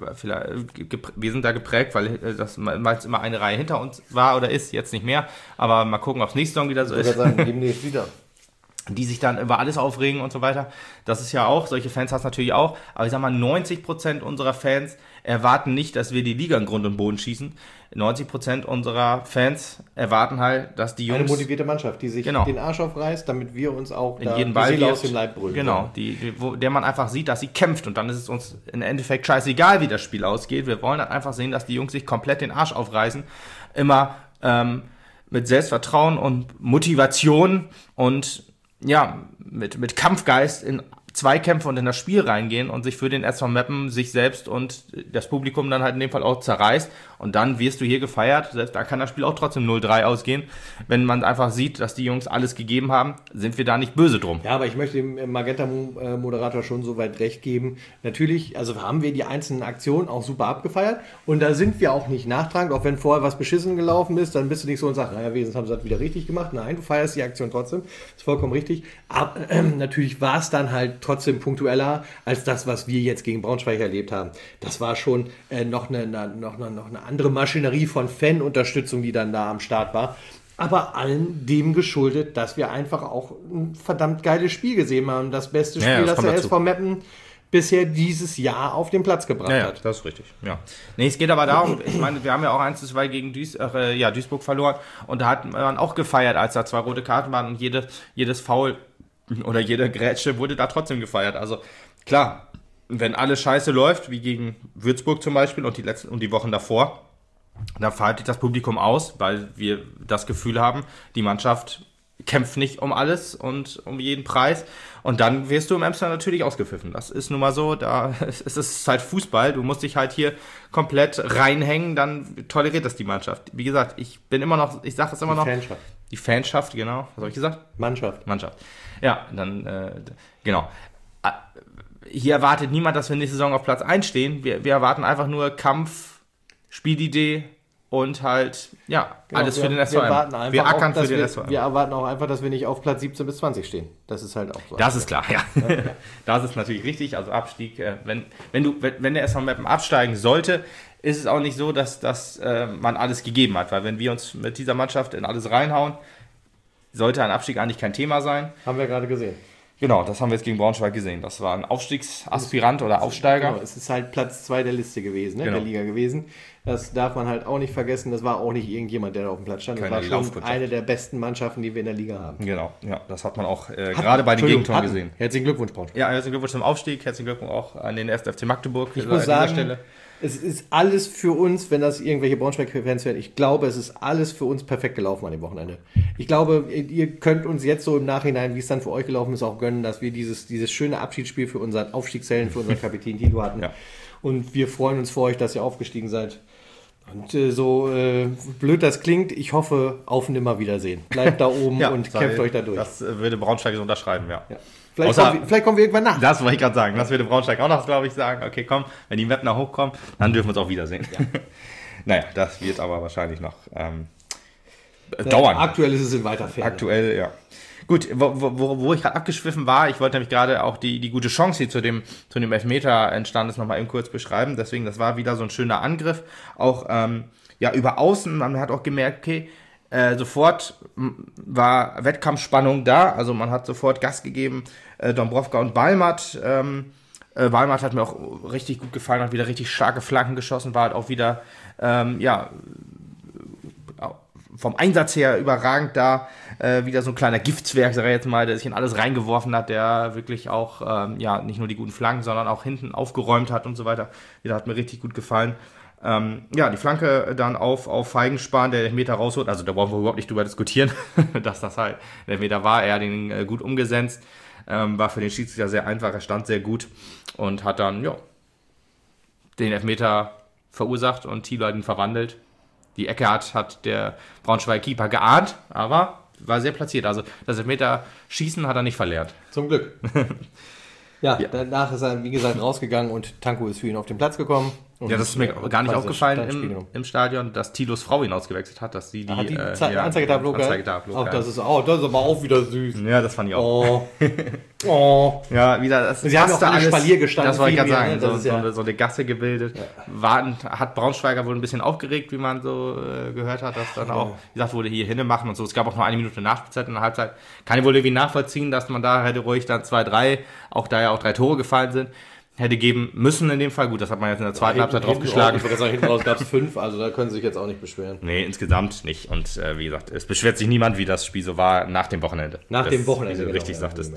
wir sind da geprägt, weil das meist immer eine Reihe hinter uns war oder ist, jetzt nicht mehr. Aber mal gucken, ob es nächste Saison wieder so ist. Demnächst wieder. Die sich dann über alles aufregen und so weiter. Das ist ja auch, solche Fans hast du natürlich auch. Aber ich sag mal, 90% unserer Fans erwarten nicht, dass wir die Liga in Grund und Boden schießen. 90% unserer Fans erwarten halt, dass die Jungs... Eine motivierte Mannschaft, die sich den Arsch aufreißt, damit wir uns auch in jeden Ball aus dem Leib brüllen. Genau, der man einfach sieht, dass sie kämpft. Und dann ist es uns im Endeffekt scheißegal, wie das Spiel ausgeht. Wir wollen dann einfach sehen, dass die Jungs sich komplett den Arsch aufreißen. Immer mit Selbstvertrauen und Motivation und mit Kampfgeist in Zweikämpfe und in das Spiel reingehen und sich für den SV Meppen sich selbst und das Publikum dann halt in dem Fall auch zerreißt. Und dann wirst du hier gefeiert. Selbst da kann das Spiel auch trotzdem 0-3 ausgehen. Wenn man einfach sieht, dass die Jungs alles gegeben haben, sind wir da nicht böse drum. Ja, aber ich möchte dem Magenta-Moderator schon so weit recht geben. Natürlich, also haben wir die einzelnen Aktionen auch super abgefeiert. Und da sind wir auch nicht nachtragend. Auch wenn vorher was beschissen gelaufen ist, dann bist du nicht so und sagst, naja, wenigstens haben sie das wieder richtig gemacht. Nein, du feierst die Aktion trotzdem. Das ist vollkommen richtig. Aber natürlich war es dann halt trotzdem punktueller als das, was wir jetzt gegen Braunschweig erlebt haben. Das war schon noch eine andere Maschinerie von Fanunterstützung, die dann da am Start war. Aber allen dem geschuldet, dass wir einfach auch ein verdammt geiles Spiel gesehen haben. Das beste Spiel, das der SV Meppen bisher dieses Jahr auf den Platz gebracht hat. Das ist richtig. Ja. Nee, es geht aber darum, ich meine, wir haben ja auch 1-2 gegen Duisburg verloren und da hat man auch gefeiert, als da 2 rote Karten waren und jedes Foul oder jede Grätsche wurde da trotzdem gefeiert. Also klar, wenn alles scheiße läuft, wie gegen Würzburg zum Beispiel und die Wochen davor, da feiert sich das Publikum aus, weil wir das Gefühl haben, die Mannschaft kämpft nicht um alles und um jeden Preis. Und dann wirst du im Emsland natürlich ausgepfiffen. Das ist nun mal so, da ist es halt Fußball. Du musst dich halt hier komplett reinhängen, dann toleriert das die Mannschaft. Wie gesagt, ich sage es immer noch. Die Fanschaft, genau. Was habe ich gesagt? Mannschaft. Ja, dann, genau. Hier erwartet niemand, dass wir nächste Saison auf Platz 1 stehen. Wir erwarten einfach nur Kampf, Spielidee und halt, alles für den SVM. Wir ackern für den SVM. Wir erwarten auch einfach, dass wir nicht auf Platz 17 bis 20 stehen. Das ist halt auch so. Das ist klar, ja. Das ist natürlich richtig. Also Abstieg, wenn der SV Meppen absteigen sollte, ist es auch nicht so, dass man alles gegeben hat. Weil wenn wir uns mit dieser Mannschaft in alles reinhauen, sollte ein Abstieg eigentlich kein Thema sein. Haben wir gerade gesehen. Genau, das haben wir jetzt gegen Braunschweig gesehen. Das war ein Aufstiegsaspirant oder Aufsteiger. Genau, es ist halt Platz 2 der Liste gewesen, der Liga gewesen. Das darf man halt auch nicht vergessen. Das war auch nicht irgendjemand, der da auf dem Platz stand. Das war schon eine der besten Mannschaften, die wir in der Liga haben. Genau, ja, das hat man auch gerade bei den Gegentoren gesehen. Herzlichen Glückwunsch, Braunschweig. Ja, herzlichen Glückwunsch zum Aufstieg. Herzlichen Glückwunsch auch an den 1. FC Magdeburg. Ich muss sagen, es ist alles für uns, wenn das irgendwelche Braunschweig-Fans werden, ich glaube, es ist alles für uns perfekt gelaufen an dem Wochenende. Ich glaube, ihr könnt uns jetzt so im Nachhinein, wie es dann für euch gelaufen ist, auch gönnen, dass wir dieses schöne Abschiedsspiel für unseren Aufstiegshelden, für unseren Kapitän Tilo hatten. Ja. Und wir freuen uns für euch, dass ihr aufgestiegen seid. Und so blöd das klingt, ich hoffe, auf Nimmerwiedersehen. Bleibt da oben und kämpft euch da durch. Das würde Braunschweig so unterschreiben, ja. Vielleicht kommen wir irgendwann nach. Das wollte ich gerade sagen. Das würde Braunschweig auch noch, glaube ich, sagen. Okay, komm, wenn die Mettner hochkommen, dann dürfen wir uns auch wiedersehen. Ja. Naja, das wird aber wahrscheinlich noch dauern. Aktuell ist es in weiter Ferne. Aktuell, ja. Gut, wo ich gerade abgeschwiffen war, ich wollte nämlich gerade auch die gute Chance, die zu dem Elfmeter entstanden ist, nochmal eben kurz beschreiben. Deswegen, das war wieder so ein schöner Angriff. Auch über Außen, man hat auch gemerkt, okay, sofort war Wettkampfspannung da. Also man hat sofort Gas gegeben. Dombrovka und Balmat. Balmat hat mir auch richtig gut gefallen, hat wieder richtig starke Flanken geschossen, war halt auch wieder, vom Einsatz her überragend da, wieder so ein kleiner Giftswerk, sag ich jetzt mal, der sich in alles reingeworfen hat, der wirklich auch, nicht nur die guten Flanken, sondern auch hinten aufgeräumt hat und so weiter. Wieder hat mir richtig gut gefallen. Die Flanke dann auf Feigenspahn, der den Meter rausholt, also da brauchen wir überhaupt nicht drüber diskutieren, dass das halt der Meter war, er hat ihn gut umgesetzt, war für den Schiedsrichter sehr einfach, er stand sehr gut und hat dann, den Elfmeter verursacht und Thilo hat ihn verwandelt. Die Ecke hat der Braunschweig-Keeper geahnt, aber war sehr platziert. Also das Elfmeter-Schießen hat er nicht verlernt. Zum Glück. Danach ist er, wie gesagt, rausgegangen und Tanko ist für ihn auf den Platz gekommen. Ja, das ist mir gar nicht aufgefallen im Stadion, dass Thilos Frau ihn ausgewechselt hat, dass sie die Anzeigetafel. Das ist aber auch wieder süß. Ja, das fand ich auch. Ja, wieder das. Sie haben auch alle Spalier gestanden. Das wollte ich gerade sagen, so eine Gasse gebildet. Ja. Hat Braunschweiger wohl ein bisschen aufgeregt, wie man so gehört hat, dass dann auch gesagt wurde, hier hinne machen und so. Es gab auch noch 1 Minute Nachspielzeit in der Halbzeit. Kann ich wohl irgendwie nachvollziehen, dass man da hätte ruhig dann 2-3, auch da ja auch 3 Tore gefallen sind, hätte geben müssen in dem Fall. Gut, das hat man jetzt in der zweiten Halbzeit draufgeschlagen. Ich würde sagen, hinten raus gab es 5, also da können sie sich jetzt auch nicht beschweren. Nee, insgesamt nicht. Und wie gesagt, es beschwert sich niemand, wie das Spiel so war nach dem Wochenende. Dem Wochenende, wie du richtig sagtest.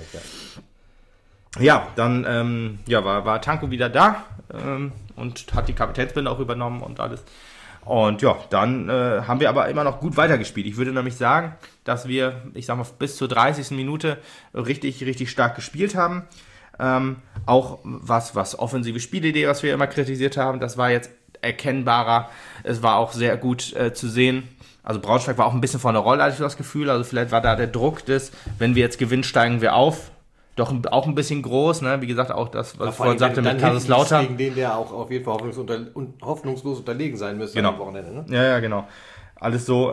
Ja, dann war Tanko wieder da und hat die Kapitänsbinde auch übernommen und alles. Und dann haben wir aber immer noch gut weitergespielt. Ich würde nämlich sagen, dass wir, bis zur 30. Minute richtig, richtig stark gespielt haben. Auch was offensive Spielidee, was wir immer kritisiert haben, das war jetzt erkennbarer. Es war auch sehr gut zu sehen. Also Braunschweig war auch ein bisschen vor der Rolle, hatte ich das Gefühl. Also vielleicht war da der Druck wenn wir jetzt gewinnen, steigen wir auf. Doch auch ein bisschen groß, ne? Wie gesagt, auch das, was ich vorhin sagte mit Kaiserslautern. Gegen den, der auch auf jeden Fall hoffnungslos unterlegen sein müsste am Wochenende. Ne? Ja, genau. Alles so,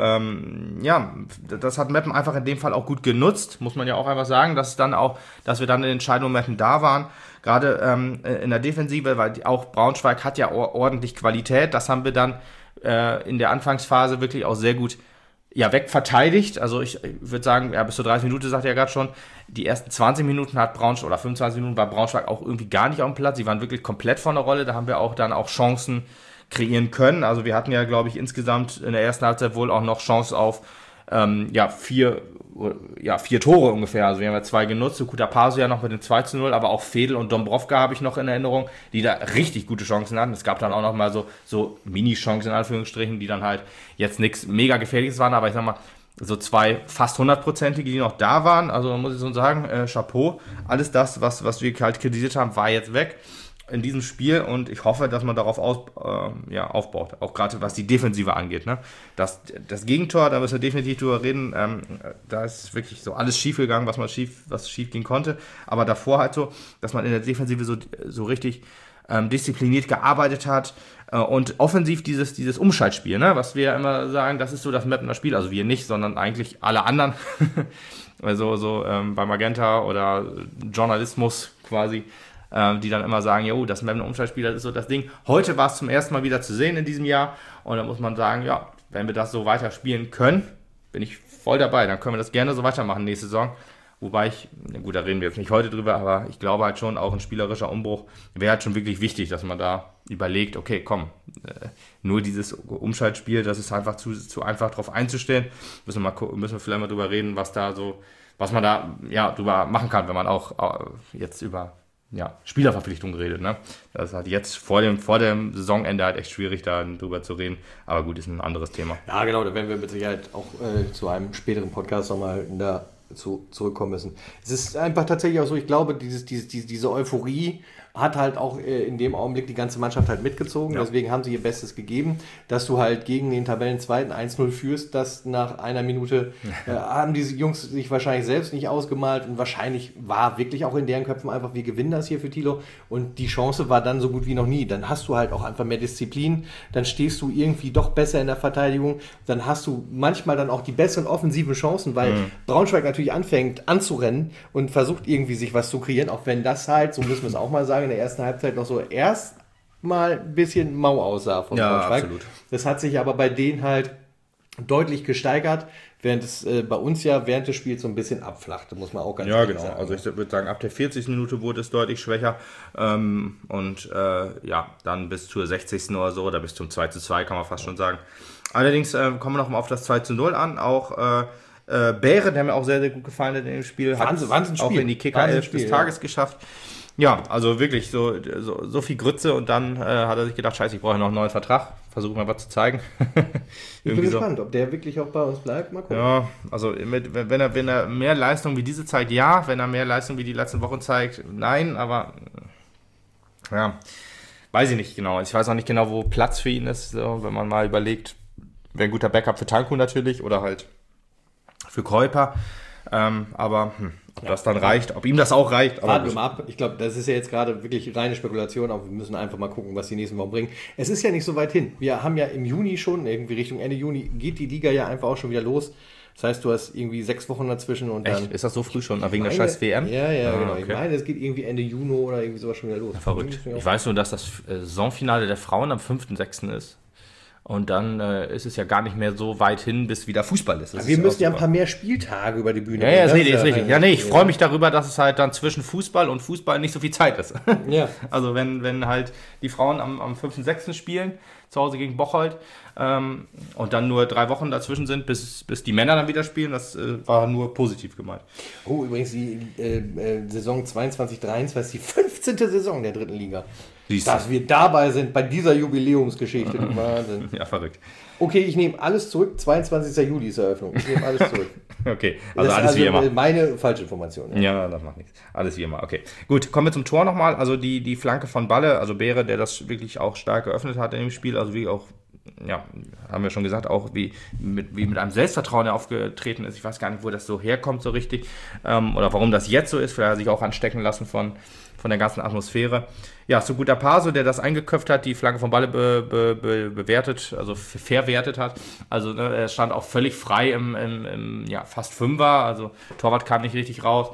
das hat Meppen einfach in dem Fall auch gut genutzt, muss man ja auch einfach sagen, dass wir dann in den entscheidenden Momenten da waren. Gerade in der Defensive, weil auch Braunschweig hat ja ordentlich Qualität, das haben wir dann in der Anfangsphase wirklich auch sehr gut wegverteidigt. Also ich würde sagen, bis zur 30 Minuten, sagt er gerade schon, die ersten 20 Minuten hat Braunschweig, oder 25 Minuten war Braunschweig auch irgendwie gar nicht auf dem Platz. Sie waren wirklich komplett von der Rolle. Da haben wir auch dann auch Chancen kreieren können. Also wir hatten ja, glaube ich, insgesamt in der ersten Halbzeit wohl auch noch Chance auf 4 Tore ungefähr. Also wir haben ja 2 genutzt, so Kutapasu ja noch mit dem 2:0, aber auch Fedel und Dombrovka habe ich noch in Erinnerung, die da richtig gute Chancen hatten. Es gab dann auch noch mal so Mini-Chancen in Anführungsstrichen, die dann halt jetzt nichts mega Gefährliches waren, aber ich sag mal, so 2 fast 100%ige, die noch da waren. Also muss ich so sagen, Chapeau. Alles das, was wir halt kritisiert haben, war jetzt weg in diesem Spiel und ich hoffe, dass man darauf aufbaut, auch gerade was die Defensive angeht. Ne? Das Gegentor, da müssen wir definitiv drüber reden, da ist wirklich so alles schief gegangen, was schief gehen konnte, aber davor halt so, dass man in der Defensive so richtig diszipliniert gearbeitet hat und offensiv dieses Umschaltspiel, ne? Was wir ja immer sagen, das ist so das Mappener Spiel, also wir nicht, sondern eigentlich alle anderen, also bei Magenta oder Journalismus quasi, die dann immer sagen, jo, das Mappener Umschaltspiel, das ist so das Ding. Heute war es zum ersten Mal wieder zu sehen in diesem Jahr und da muss man sagen, ja, wenn wir das so weiter spielen können, bin ich voll dabei, dann können wir das gerne so weitermachen nächste Saison. Wobei da reden wir jetzt nicht heute drüber, aber ich glaube halt schon, auch ein spielerischer Umbruch wäre halt schon wirklich wichtig, dass man da überlegt, okay, komm, nur dieses Umschaltspiel, das ist einfach zu einfach drauf einzustellen. Müssen wir vielleicht mal drüber reden, was man da drüber machen kann, wenn man auch jetzt über Spielerverpflichtungen redet. Ne? Das ist halt jetzt vor dem Saisonende halt echt schwierig, da drüber zu reden. Aber gut, ist ein anderes Thema. Ja, genau, da werden wir mit Sicherheit auch zu einem späteren Podcast nochmal zurückkommen müssen. Es ist einfach tatsächlich auch so, ich glaube, diese Euphorie hat halt auch in dem Augenblick die ganze Mannschaft halt mitgezogen. Ja. Deswegen haben sie ihr Bestes gegeben, dass du halt gegen den Tabellenzweiten 1-0 führst, das nach einer Minute haben diese Jungs sich wahrscheinlich selbst nicht ausgemalt und wahrscheinlich war wirklich auch in deren Köpfen einfach, wir gewinnen das hier für Thilo und die Chance war dann so gut wie noch nie. Dann hast du halt auch einfach mehr Disziplin, dann stehst du irgendwie doch besser in der Verteidigung, dann hast du manchmal dann auch die besseren offensiven Chancen, weil Braunschweig natürlich anfängt anzurennen und versucht irgendwie sich was zu kreieren, auch wenn das halt, so müssen wir es auch mal sagen, in der ersten Halbzeit noch so erst mal ein bisschen mau aussah von Braunschweig. Absolut. Das hat sich aber bei denen halt deutlich gesteigert, während es bei uns ja während des Spiels so ein bisschen abflachte, muss man auch ganz ehrlich sagen. Ja, genau. Also ich würde sagen, ab der 40. Minute wurde es deutlich schwächer dann bis zur 60. oder so, oder bis zum 2:2 kann man fast schon sagen. Allerdings kommen wir noch mal auf das 2:0 an, auch Bäre, der mir auch sehr, sehr gut gefallen hat in dem Spiel, hat auch in die Kicker-11 des Tages geschafft. Ja, also wirklich so viel Grütze und dann hat er sich gedacht, scheiße, ich brauche noch einen neuen Vertrag. Versuche mal was zu zeigen. Ich bin gespannt, ob der wirklich auch bei uns bleibt. Mal gucken. Ja, also wenn er mehr Leistung wie diese zeigt, ja. Wenn er mehr Leistung wie die letzten Wochen zeigt, nein. Aber ja, weiß ich nicht genau. Ich weiß auch nicht genau, wo Platz für ihn ist, so, wenn man mal überlegt. Wäre ein guter Backup für Tanku natürlich oder halt für Käuper. Aber ob das dann reicht, ob ihm das auch reicht. Warten wir mal ab. Ich glaube, das ist ja jetzt gerade wirklich reine Spekulation, aber wir müssen einfach mal gucken, was die nächsten Wochen bringen. Es ist ja nicht so weit hin. Wir haben ja im Juni schon, irgendwie Richtung Ende Juni, geht die Liga ja einfach auch schon wieder los. Das heißt, du hast irgendwie 6 Wochen dazwischen und dann... Echt? Ist das so früh schon? Wegen der scheiß WM? Ja, genau. Okay. Ich meine, es geht irgendwie Ende Juni oder irgendwie sowas schon wieder los. Ja, verrückt. Ich weiß nur, dass das Saisonfinale der Frauen am 5.6. ist. Und dann ist es ja gar nicht mehr so weit hin, bis wieder Fußball ist. Wir müssen ja ein paar mehr Spieltage über die Bühne bringen. Ja, ist richtig. Ja, ich freue mich darüber, dass es halt dann zwischen Fußball und Fußball nicht so viel Zeit ist. Ja. Also wenn halt die Frauen am 5.6. spielen, zu Hause gegen Bocholt, und dann nur 3 Wochen dazwischen sind, bis die Männer dann wieder spielen, das war nur positiv gemeint. Oh, übrigens die Saison 22/23 ist die 15. Saison der 3. Liga. Dass wir dabei sind bei dieser Jubiläumsgeschichte. Wahnsinn. Ja, verrückt. Okay, ich nehme alles zurück. 22. Juli ist Eröffnung. Ich nehme alles zurück. Okay, also alles wie immer. Meine falsche Information. Ja, das macht nichts. Alles wie immer, okay. Gut, kommen wir zum Tor nochmal. Also die Flanke von Balle, also Beere, der das wirklich auch stark geöffnet hat in dem Spiel. Also wie auch, ja, haben wir schon gesagt, auch wie mit einem Selbstvertrauen er aufgetreten ist. Ich weiß gar nicht, wo das so herkommt so richtig. Oder warum das jetzt so ist. Vielleicht hat er sich auch anstecken lassen von der ganzen Atmosphäre. Ja, so guter Paso, der das eingeköpft hat, die Flanke von Balle bewertet, also verwertet hat. Also er stand auch völlig frei im fast Fünfer, also Torwart kam nicht richtig raus.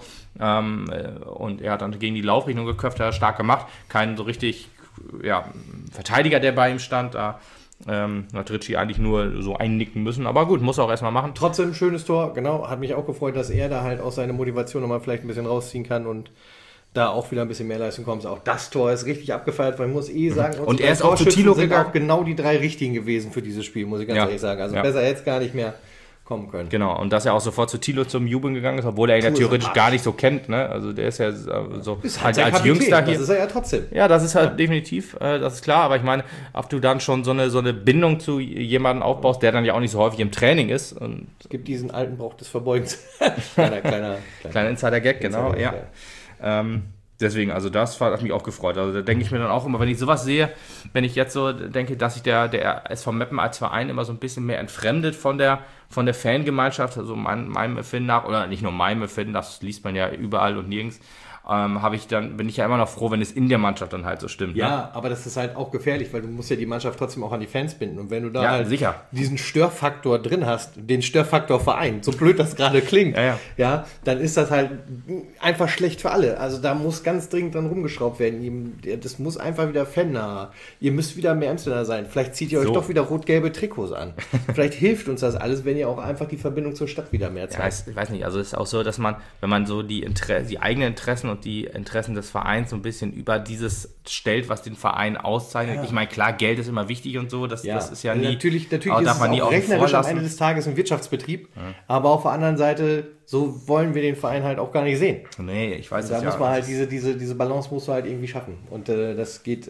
Und er hat dann gegen die Laufrichtung geköpft, hat er stark gemacht. Kein so richtig Verteidiger, der bei ihm stand, da hat Ritchie eigentlich nur so einnicken müssen, aber gut, muss er auch erstmal machen. Trotzdem ein schönes Tor, genau, hat mich auch gefreut, dass er da halt auch seine Motivation nochmal vielleicht ein bisschen rausziehen kann und da auch wieder ein bisschen mehr Leistung kommt. Auch das Tor ist richtig abgefeiert, weil ich muss sagen, und er ist auch zu Thilo gegangen. Auch genau die 3 richtigen gewesen für dieses Spiel, muss ich ganz ehrlich sagen. Also besser hätte es gar nicht mehr kommen können. Genau, und dass er auch sofort zu Thilo zum Jubeln gegangen ist, obwohl er ihn ja theoretisch gar nicht so kennt. Ne? Also der ist ja so ist halt als Jüngster hier. Das ist er ja trotzdem. Ja, das ist halt definitiv, das ist klar. Aber ich meine, ob du dann schon so eine Bindung zu jemandem aufbaust, der dann ja auch nicht so häufig im Training ist. Und es gibt diesen alten Brauch des Verbeugens. Kleiner Insider-Gag, genau, ja. Deswegen, also das hat mich auch gefreut. Also da denke ich mir dann auch immer, wenn ich sowas sehe, wenn ich jetzt so denke, dass sich der SV Meppen als Verein immer so ein bisschen mehr entfremdet von der Fangemeinschaft, also meinem Empfinden nach, oder nicht nur meinem Empfinden, das liest man ja überall und nirgends, bin ich ja immer noch froh, wenn es in der Mannschaft dann halt so stimmt. Ja, ne? Aber das ist halt auch gefährlich, weil du musst ja die Mannschaft trotzdem auch an die Fans binden. Und wenn du da diesen Störfaktor drin hast, den Störfaktor Verein, so blöd das gerade klingt, dann ist das halt einfach schlecht für alle. Also da muss ganz dringend dran rumgeschraubt werden. Das muss einfach wieder fannah. Ihr müsst wieder mehr Emsländer sein. Vielleicht zieht ihr euch doch wieder rot-gelbe Trikots an. Vielleicht hilft uns das alles, wenn ihr auch einfach die Verbindung zur Stadt wieder mehr zeigt. Ja, ich weiß nicht, also es ist auch so, dass man, wenn man so die eigenen Interessen und die Interessen des Vereins so ein bisschen über dieses stellt, was den Verein auszeichnet. Ja. Ich meine, klar, Geld ist immer wichtig und so, das ist ja nie... Natürlich ist es auch rechnerisch am Ende des Tages ein Wirtschaftsbetrieb, aber auf der anderen Seite, so wollen wir den Verein halt auch gar nicht sehen. Nee, ich weiß es ja. Da muss man halt diese Balance musst du halt irgendwie schaffen und das geht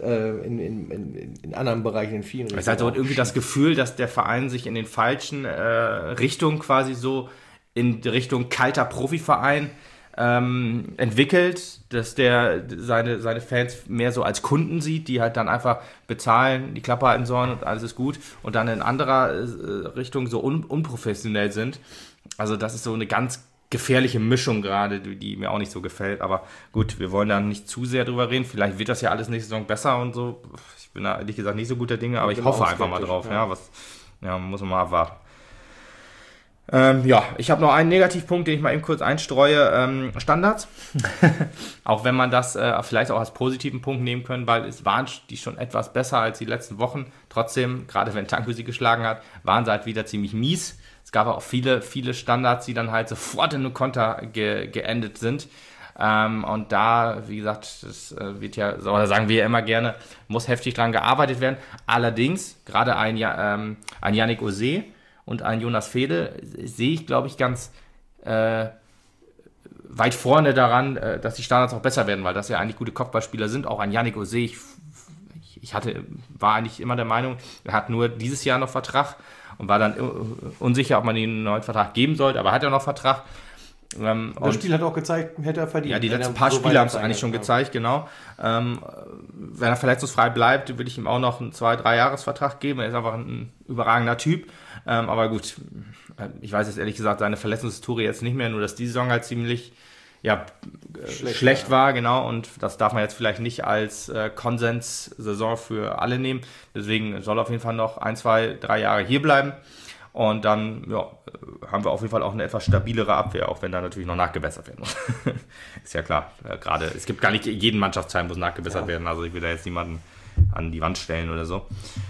in anderen Bereichen, in vielen Richtungen. Es ist halt so irgendwie das Gefühl, dass der Verein sich in den falschen Richtungen quasi so in Richtung kalter Profiverein entwickelt, dass der seine Fans mehr so als Kunden sieht, die halt dann einfach bezahlen, die Klappe halten sollen und alles ist gut und dann in anderer Richtung so unprofessionell sind. Also das ist so eine ganz gefährliche Mischung gerade, die mir auch nicht so gefällt. Aber gut, wir wollen da nicht zu sehr drüber reden. Vielleicht wird das ja alles nächste Saison besser und so. Ich bin da ehrlich gesagt nicht so guter Dinge, aber ich hoffe einfach mal drauf. Ja, muss man mal abwarten. Ich habe noch einen Negativpunkt, den ich mal eben kurz einstreue. Standards. Auch wenn man das vielleicht auch als positiven Punkt nehmen können, weil es waren die schon etwas besser als die letzten Wochen. Trotzdem, gerade wenn Tanku sie geschlagen hat, waren sie halt wieder ziemlich mies. Es gab auch viele Standards, die dann halt sofort in eine Konter geendet sind. Und da, wie gesagt, das wird ja, oder sagen wir ja immer gerne, muss heftig dran gearbeitet werden. Allerdings, gerade ein Yannick Osé und ein Jonas Fedel sehe ich, glaube ich, ganz weit vorne daran, dass die Standards auch besser werden, weil das ja eigentlich gute Kopfballspieler sind. Auch ein Yannick Osé, war eigentlich immer der Meinung, er hat nur dieses Jahr noch Vertrag und war dann unsicher, ob man ihm einen neuen Vertrag geben sollte, aber hat er noch Vertrag. Das Spiel hat auch gezeigt, hätte er verdient. Ja, die letzten paar Spiele haben es eigentlich schon gezeigt, genau. Wenn er verletzungsfrei bleibt, würde ich ihm auch noch einen 2-3 Jahresvertrag geben. Er ist einfach ein überragender Typ. Aber gut, ich weiß jetzt ehrlich gesagt seine Verletzungshistorie jetzt nicht mehr, nur dass die Saison halt ziemlich schlecht war, genau. Und das darf man jetzt vielleicht nicht als Konsenssaison für alle nehmen. Deswegen soll er auf jeden Fall noch 1, 2, 3 Jahre hier bleiben. Und dann haben wir auf jeden Fall auch eine etwas stabilere Abwehr, auch wenn da natürlich noch nachgebessert werden muss. Ist ja klar. Gerade, es gibt gar nicht jeden Mannschaftsteil muss nachgebessert werden. Also ich will da jetzt niemanden an die Wand stellen oder so.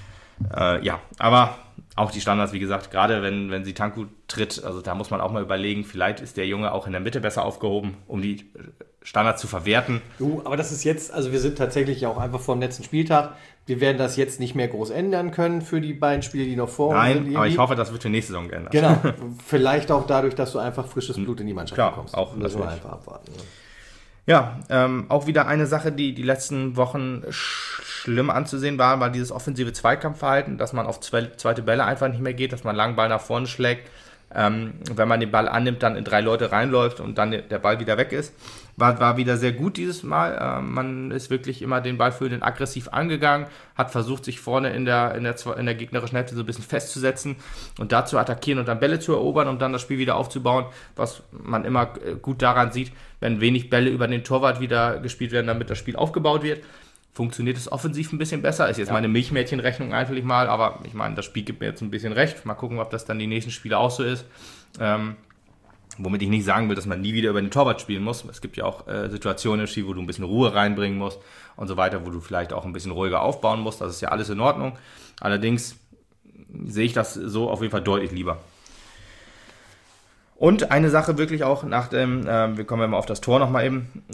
Aber auch die Standards, wie gesagt, gerade wenn sie Tanku tritt, also da muss man auch mal überlegen, vielleicht ist der Junge auch in der Mitte besser aufgehoben, um die Standards zu verwerten. Aber das ist jetzt, also wir sind tatsächlich auch einfach vor dem letzten Spieltag. Wir werden das jetzt nicht mehr groß ändern können für die beiden Spiele, die noch vor uns sind. Nein, aber ich hoffe, das wird für nächste Saison geändert. Genau, vielleicht auch dadurch, dass du einfach frisches Blut in die Mannschaft bekommst. Auch müssen wir einfach abwarten. Ja, auch wieder eine Sache, die letzten Wochen schlimm anzusehen war dieses offensive Zweikampfverhalten, dass man auf zweite Bälle einfach nicht mehr geht, dass man langen Ball nach vorne schlägt, wenn man den Ball annimmt, dann in 3 Leute reinläuft und dann der Ball wieder weg ist. War wieder sehr gut dieses Mal. Man ist wirklich immer den Ballführenden aggressiv angegangen, hat versucht, sich vorne in der gegnerischen Hälfte so ein bisschen festzusetzen und da zu attackieren und dann Bälle zu erobern, um dann das Spiel wieder aufzubauen, was man immer gut daran sieht, wenn wenig Bälle über den Torwart wieder gespielt werden, damit das Spiel aufgebaut wird. Funktioniert es offensiv ein bisschen besser. Ist jetzt meine Milchmädchenrechnung einfach mal, aber ich meine, das Spiel gibt mir jetzt ein bisschen recht. Mal gucken, ob das dann die nächsten Spiele auch so ist. Womit ich nicht sagen will, dass man nie wieder über den Torwart spielen muss. Es gibt ja auch Situationen im Spiel, wo du ein bisschen Ruhe reinbringen musst und so weiter, wo du vielleicht auch ein bisschen ruhiger aufbauen musst. Das ist ja alles in Ordnung. Allerdings sehe ich das so auf jeden Fall deutlich lieber. Und eine Sache wirklich auch nach dem, wir kommen ja mal auf das Tor nochmal eben,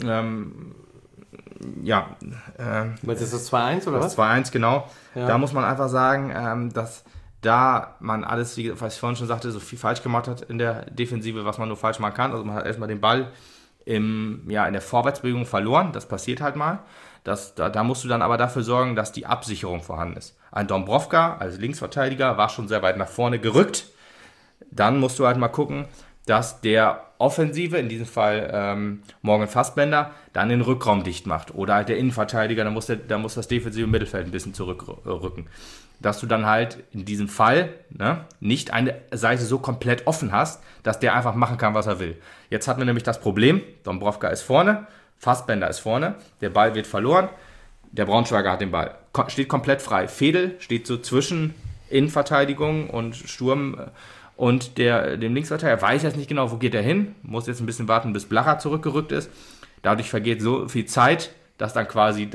Was ist das 2-1 oder was? Das 2-1, genau. Ja. Da muss man einfach sagen, dass da man alles, was ich vorhin schon sagte, so viel falsch gemacht hat in der Defensive, was man nur falsch machen kann. Also man hat erstmal den Ball in der Vorwärtsbewegung verloren. Das passiert halt mal. Da musst du dann aber dafür sorgen, dass die Absicherung vorhanden ist. Ein Dombrovka als Linksverteidiger war schon sehr weit nach vorne gerückt. Dann musst du halt mal gucken, dass der Offensive, in diesem Fall Morgan Fassbender, dann den Rückraum dicht macht. Oder halt der Innenverteidiger, da muss das defensive Mittelfeld ein bisschen zurückrücken. Dass du dann halt in diesem Fall nicht eine Seite so komplett offen hast, dass der einfach machen kann, was er will. Jetzt hat man nämlich das Problem, Dombrovka ist vorne, Fassbender ist vorne, der Ball wird verloren, der Braunschweiger hat den Ball, steht komplett frei. Fedel steht so zwischen Innenverteidigung und Sturm und dem Linksverteidiger weiß jetzt nicht genau, wo geht er hin, muss jetzt ein bisschen warten, bis Blacher zurückgerückt ist. Dadurch vergeht so viel Zeit, dass dann quasi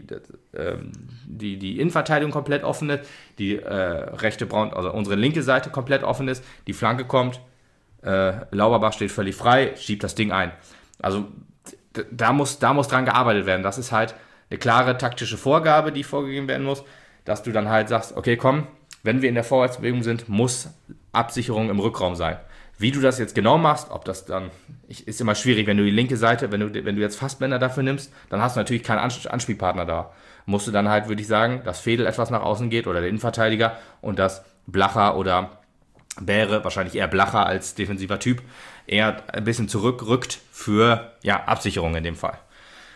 die Innenverteidigung komplett offen ist, die also unsere linke Seite komplett offen ist, die Flanke kommt, Lauberbach steht völlig frei, schiebt das Ding ein. Also da muss dran gearbeitet werden. Das ist halt eine klare taktische Vorgabe, die vorgegeben werden muss, dass du dann halt sagst, okay, komm, wenn wir in der Vorwärtsbewegung sind, muss Absicherung im Rückraum sein. Wie du das jetzt genau machst, ob das dann, ist immer schwierig, wenn du die linke Seite, wenn du jetzt Fassbender dafür nimmst, dann hast du natürlich keinen Anspielpartner da. Musst du dann halt, würde ich sagen, dass Fedel etwas nach außen geht oder der Innenverteidiger und dass Blacher oder Bäre, wahrscheinlich eher Blacher als defensiver Typ, eher ein bisschen zurückrückt für Absicherung in dem Fall.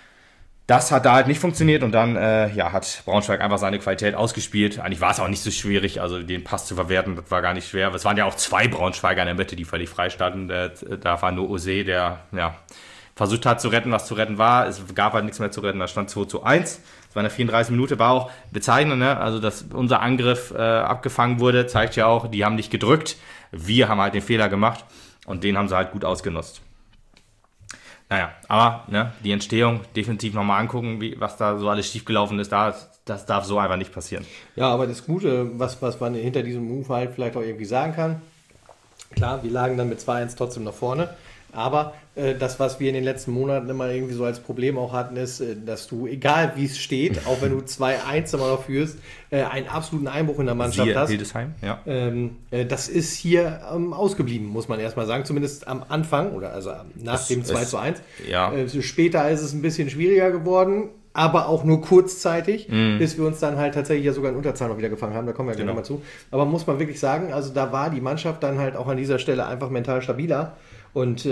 Das hat da halt nicht funktioniert und dann hat Braunschweig einfach seine Qualität ausgespielt. Eigentlich war es auch nicht so schwierig, also den Pass zu verwerten, das war gar nicht schwer. Es waren ja auch 2 Braunschweiger in der Mitte, die völlig frei standen. Da war nur Ose, der versucht hat zu retten, was zu retten war. Es gab halt nichts mehr zu retten, da stand 2:1. Das war in der 34. Minute, war auch bezeichnend, ne? Also dass unser Angriff abgefangen wurde, zeigt ja auch, die haben nicht gedrückt. Wir haben halt den Fehler gemacht und den haben sie halt gut ausgenutzt. Naja, aber die Entstehung definitiv nochmal angucken, was da so alles schiefgelaufen ist, das darf so einfach nicht passieren. Ja, aber das Gute, was man hinter diesem Move halt vielleicht auch irgendwie sagen kann, klar, wir lagen dann mit 2:1 trotzdem nach vorne, aber das, was wir in den letzten Monaten immer irgendwie so als Problem auch hatten, ist, dass du, egal wie es steht, auch wenn du 2:1 immer noch führst, einen absoluten Einbruch in der Mannschaft hast. Hildesheim, ja. Das ist hier ausgeblieben, muss man erstmal sagen, zumindest am Anfang oder also nach dem 2:1. Ja. Später ist es ein bisschen schwieriger geworden, aber auch nur kurzzeitig, bis wir uns dann halt tatsächlich ja sogar in Unterzahl noch wieder gefangen haben, da kommen wir ja gleich nochmal zu. Aber muss man wirklich sagen, also da war die Mannschaft dann halt auch an dieser Stelle einfach mental stabiler und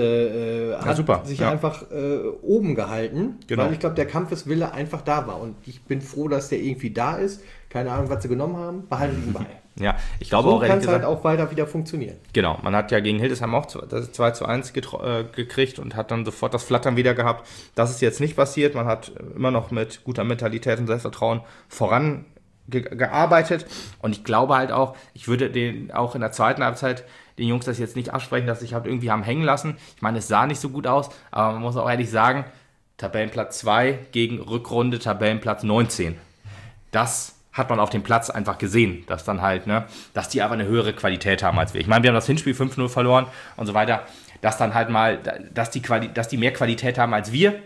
hat sich einfach oben gehalten, weil ich glaube, der Kampfeswille einfach da war und ich bin froh, dass der irgendwie da ist. Keine Ahnung, was sie genommen haben, behalten ihn bei. Ja, ich glaube so auch, kann es halt auch weiter wieder funktionieren. Genau, man hat ja gegen Hildesheim auch das 2:1 gekriegt und hat dann sofort das Flattern wieder gehabt. Das ist jetzt nicht passiert, man hat immer noch mit guter Mentalität und Selbstvertrauen vorangearbeitet und ich glaube halt auch, ich würde den auch in der zweiten Halbzeit den Jungs das jetzt nicht absprechen, dass sich halt irgendwie haben hängen lassen. Ich meine, es sah nicht so gut aus, aber man muss auch ehrlich sagen, Tabellenplatz 2 gegen Rückrunde Tabellenplatz 19. Das hat man auf dem Platz einfach gesehen, dass dann halt, dass die aber eine höhere Qualität haben als wir. Ich meine, wir haben das Hinspiel 5:0 verloren und so weiter, dass dann halt mal, dass die mehr Qualität haben als wir,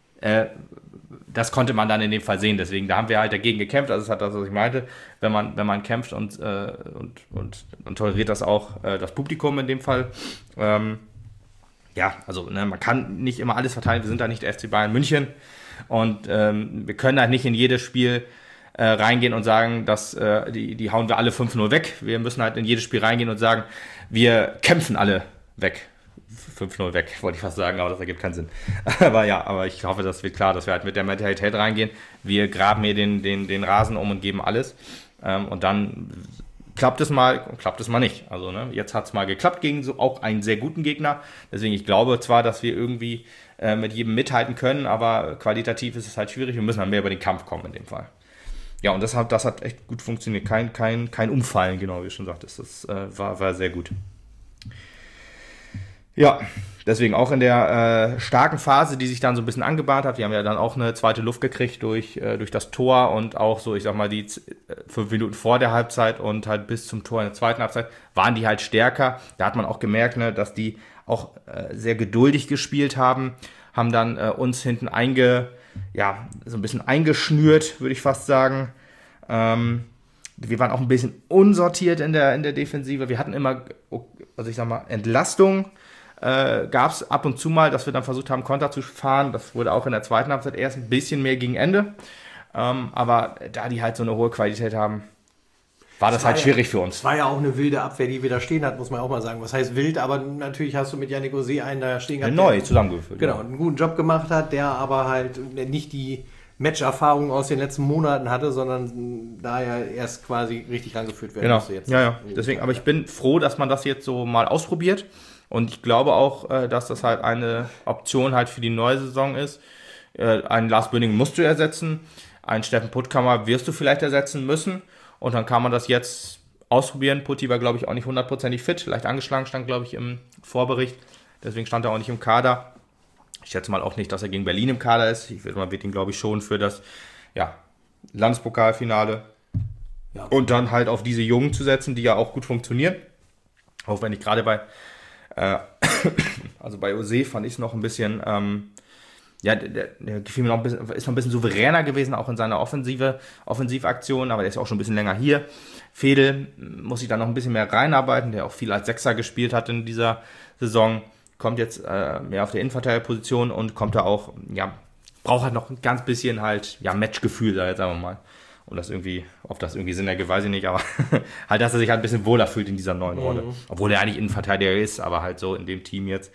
das konnte man dann in dem Fall sehen. Deswegen, da haben wir halt dagegen gekämpft. Also das hat das, was ich meinte, wenn man kämpft und toleriert das auch das Publikum in dem Fall. Also man kann nicht immer alles verteilen. Wir sind da nicht der FC Bayern München und wir können halt nicht in jedes Spiel reingehen und sagen, dass die hauen wir alle 5:0 weg. Wir müssen halt in jedes Spiel reingehen und sagen, wir kämpfen alle weg. 5:0 weg, wollte ich fast sagen, aber das ergibt keinen Sinn. Aber ich hoffe, das wird klar, dass wir halt mit der Mentalität reingehen. Wir graben hier den Rasen um und geben alles. Und dann klappt es mal nicht. Also jetzt hat es mal geklappt gegen so auch einen sehr guten Gegner. Deswegen, ich glaube zwar, dass wir irgendwie mit jedem mithalten können, aber qualitativ ist es halt schwierig. Wir müssen halt mehr über den Kampf kommen in dem Fall. Ja, und das hat echt gut funktioniert. Kein Umfallen, genau wie du schon sagtest. Das war sehr gut. Ja, deswegen auch in der starken Phase, die sich dann so ein bisschen angebahnt hat. Wir haben ja dann auch eine zweite Luft gekriegt durch das Tor und auch so, ich sag mal, die 5 Minuten vor der Halbzeit und halt bis zum Tor in der zweiten Halbzeit waren die halt stärker. Da hat man auch gemerkt, dass die auch sehr geduldig gespielt haben dann uns hinten so ein bisschen eingeschnürt, würde ich fast sagen. Wir waren auch ein bisschen unsortiert in der Defensive. Wir hatten immer, also ich sag mal, Entlastung. Gab es ab und zu mal, dass wir dann versucht haben, Konter zu fahren. Das wurde auch in der zweiten Halbzeit erst ein bisschen mehr gegen Ende. Aber da die halt so eine hohe Qualität haben, war das halt schwierig für uns. Es war ja auch eine wilde Abwehr, die wir da stehen hatten, muss man auch mal sagen. Was heißt wild, aber natürlich hast du mit Yannick Ose einen da stehen gehabt. Neu zusammengeführt. Genau, einen guten Job gemacht hat, der aber halt nicht die Matcherfahrung aus den letzten Monaten hatte, sondern da ja erst quasi richtig rangeführt werden musste. Jetzt. Ja. Deswegen, aber ich bin froh, dass man das jetzt so mal ausprobiert. Und ich glaube auch, dass das halt eine Option halt für die neue Saison ist. Einen Lars Böning musst du ersetzen, einen Steffen Puttkammer wirst du vielleicht ersetzen müssen. Und dann kann man das jetzt ausprobieren. Putti war, glaube ich, auch nicht 100%ig fit. Leicht angeschlagen, stand, glaube ich, im Vorbericht. Deswegen stand er auch nicht im Kader. Ich schätze mal auch nicht, dass er gegen Berlin im Kader ist. Man wird ihn, glaube ich, schon für das Landespokalfinale und dann halt auf diese Jungen zu setzen, die ja auch gut funktionieren. Auch wenn ich gerade bei Ose fand ich es noch ein bisschen, der gefiel mir noch ein bisschen, ist noch ein bisschen souveräner gewesen, auch in seiner Offensivaktion, aber der ist auch schon ein bisschen länger hier. Fedel muss sich da noch ein bisschen mehr reinarbeiten, der auch viel als Sechser gespielt hat in dieser Saison, kommt jetzt mehr auf der Innenverteidigerposition und kommt da auch, braucht halt noch ein ganz bisschen halt, Matchgefühl, sagen wir mal. ob das irgendwie Sinn ergibt, weiß ich nicht, aber halt, dass er sich halt ein bisschen wohler fühlt in dieser neuen Rolle. Obwohl er eigentlich Innenverteidiger ist, aber halt so in dem Team jetzt.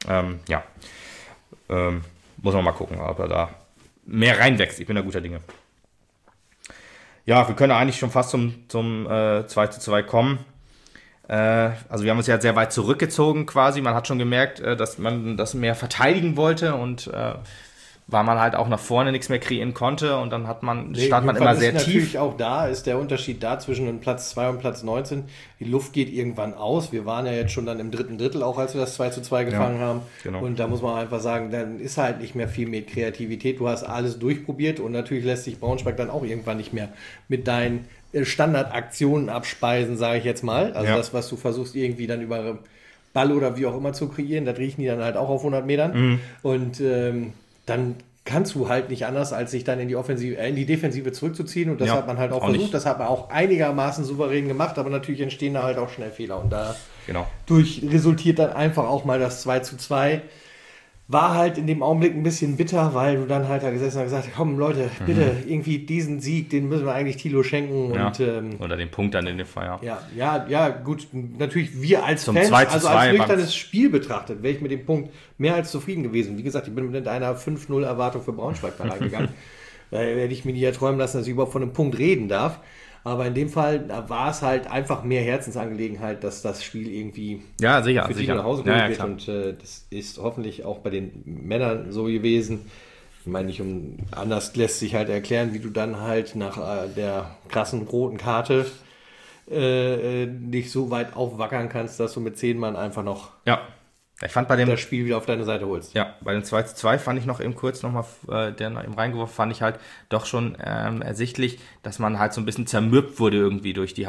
Muss man mal gucken, ob er da mehr reinwächst. Ich bin da guter Dinge. Ja, wir können eigentlich schon fast zum 2:2 kommen. Also wir haben uns ja sehr weit zurückgezogen quasi. Man hat schon gemerkt, dass man das mehr verteidigen wollte und weil man halt auch nach vorne nichts mehr kreieren konnte und dann stand man immer sehr tief. Natürlich auch da ist der Unterschied da zwischen Platz 2 und Platz 19. Die Luft geht irgendwann aus. Wir waren ja jetzt schon dann im dritten Drittel, auch als wir das 2:2 gefangen haben. Genau. Und da muss man einfach sagen, dann ist halt nicht mehr viel mit Kreativität. Du hast alles durchprobiert und natürlich lässt sich Braunschweig dann auch irgendwann nicht mehr mit deinen Standardaktionen abspeisen, sage ich jetzt mal. Also das, was du versuchst irgendwie dann über Ball oder wie auch immer zu kreieren, das riechen die dann halt auch auf 100 Metern. Und dann kannst du halt nicht anders, als sich dann in die Defensive zurückzuziehen. Und das hat man halt auch versucht. Nicht. Das hat man auch einigermaßen souverän gemacht, aber natürlich entstehen da halt auch schnell Fehler. Und dadurch resultiert dann einfach auch mal das 2:2. War halt in dem Augenblick ein bisschen bitter, weil du dann halt da gesessen und gesagt hast, komm Leute, bitte, irgendwie diesen Sieg, den müssen wir eigentlich Thilo schenken. Und, oder den Punkt dann in dem Fall, Ja, gut, natürlich wir als Zum Fans, 2:2 also als nüchternes Spiel betrachtet, wäre ich mit dem Punkt mehr als zufrieden gewesen. Wie gesagt, ich bin mit einer 5:0 Erwartung für Braunschweig da reingegangen. Da hätte ich mir nie erträumen lassen, dass ich überhaupt von einem Punkt reden darf. Aber in dem Fall, da war es halt einfach mehr Herzensangelegenheit, dass das Spiel irgendwie für Tilo nach Hause geholt wird. Und das ist hoffentlich auch bei den Männern so gewesen. Ich meine, nicht anders lässt sich halt erklären, wie du dann halt nach der krassen roten Karte nicht so weit aufwackern kannst, dass du mit 10 Mann einfach noch ich fand bei dem das Spiel wieder auf deine Seite holst. Ja, bei dem 2:2 fand ich noch eben kurz nochmal, der noch eben reingeworfen, fand ich halt doch schon ersichtlich, dass man halt so ein bisschen zermürbt wurde irgendwie durch den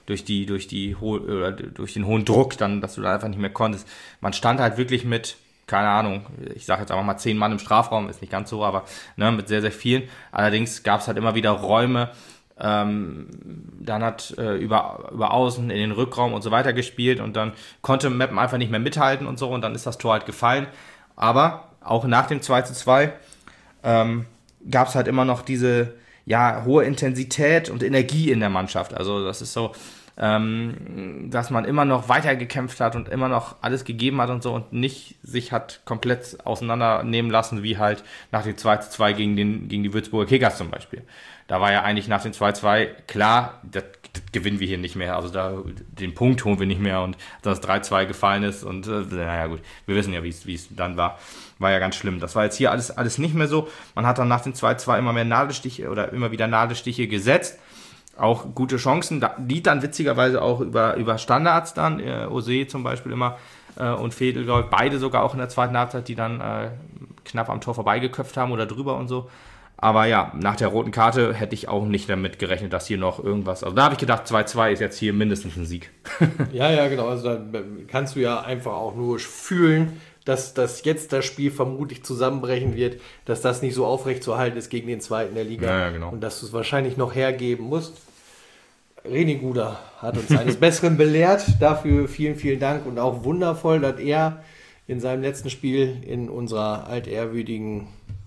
hohen Druck, dann, dass du da einfach nicht mehr konntest. Man stand halt wirklich mit, keine Ahnung, ich sage jetzt einfach mal 10 Mann im Strafraum, ist nicht ganz so, aber mit sehr, sehr vielen. Allerdings gab es halt immer wieder Räume, dann hat über Außen in den Rückraum und so weiter gespielt und dann konnte Meppen einfach nicht mehr mithalten und so und dann ist das Tor halt gefallen. Aber auch nach dem 2:2 gab es halt immer noch diese hohe Intensität und Energie in der Mannschaft. Also das ist so, dass man immer noch weitergekämpft hat und immer noch alles gegeben hat und so und nicht sich hat komplett auseinandernehmen lassen, wie halt nach dem 2:2 gegen die Würzburger Kickers zum Beispiel. Da war ja eigentlich nach dem 2:2 klar, das gewinnen wir hier nicht mehr. Also den Punkt holen wir nicht mehr und dass 3:2 gefallen ist und naja gut, wir wissen ja, wie es dann war. War ja ganz schlimm. Das war jetzt hier alles nicht mehr so. Man hat dann nach dem 2:2 immer mehr Nadelstiche oder immer wieder Nadelstiche gesetzt. Auch gute Chancen, die dann witzigerweise auch über Standards dann, Ose zum Beispiel immer und Fedel, glaube ich, beide sogar auch in der zweiten Halbzeit, die dann knapp am Tor vorbeigeköpft haben oder drüber und so. Aber ja, nach der roten Karte hätte ich auch nicht damit gerechnet, dass hier noch irgendwas... Also da habe ich gedacht, 2:2 ist jetzt hier mindestens ein Sieg. Ja, genau. Also da kannst du ja einfach auch nur fühlen, dass jetzt das Spiel vermutlich zusammenbrechen wird, dass das nicht so aufrechtzuerhalten ist gegen den Zweiten der Liga. Ja, genau. Und dass du es wahrscheinlich noch hergeben musst. René Guder hat uns eines Besseren belehrt. Dafür vielen, vielen Dank und auch wundervoll, dass er in seinem letzten Spiel in unserem altehrwürdigen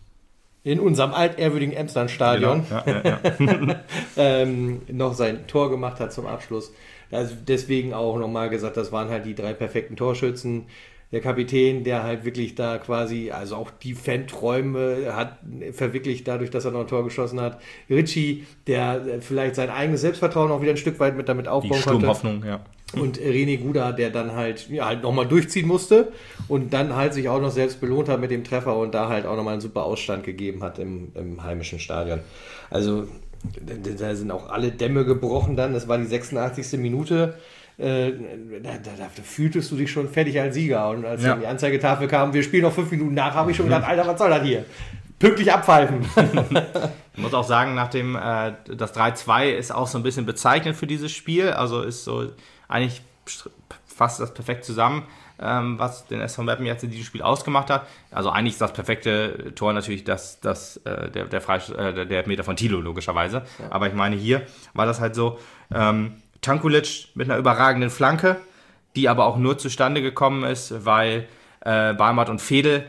Emsland-Stadion noch sein Tor gemacht hat zum Abschluss. Also deswegen auch nochmal gesagt, das waren halt die 3 perfekten Torschützen. Der Kapitän, der halt wirklich da quasi, also auch die Fan-Träume hat verwirklicht dadurch, dass er noch ein Tor geschossen hat. Richie, der vielleicht sein eigenes Selbstvertrauen auch wieder ein Stück weit damit aufbauen konnte. Die Sturmhoffnung, ja. Und René Guder, der dann halt nochmal durchziehen musste und dann halt sich auch noch selbst belohnt hat mit dem Treffer und da halt auch nochmal einen super Ausstand gegeben hat im heimischen Stadion. Also da sind auch alle Dämme gebrochen dann. Das war die 86. Minute. Da fühltest du dich schon fertig als Sieger. Und als dann die Anzeigetafel kam, wir spielen noch 5 Minuten nach, habe ich schon gedacht, Alter, was soll das hier? Pünktlich abpfeifen. Ich muss auch sagen, nachdem das 3:2 ist auch so ein bisschen bezeichnend für dieses Spiel. Also ist so eigentlich fast das perfekt zusammen, was den SV Meppen jetzt in diesem Spiel ausgemacht hat. Also eigentlich ist das perfekte Tor natürlich der Elfmeter von Thilo, logischerweise. Ja. Aber ich meine, hier war das halt so, Tankulic mit einer überragenden Flanke, die aber auch nur zustande gekommen ist, weil Barmert und Fedel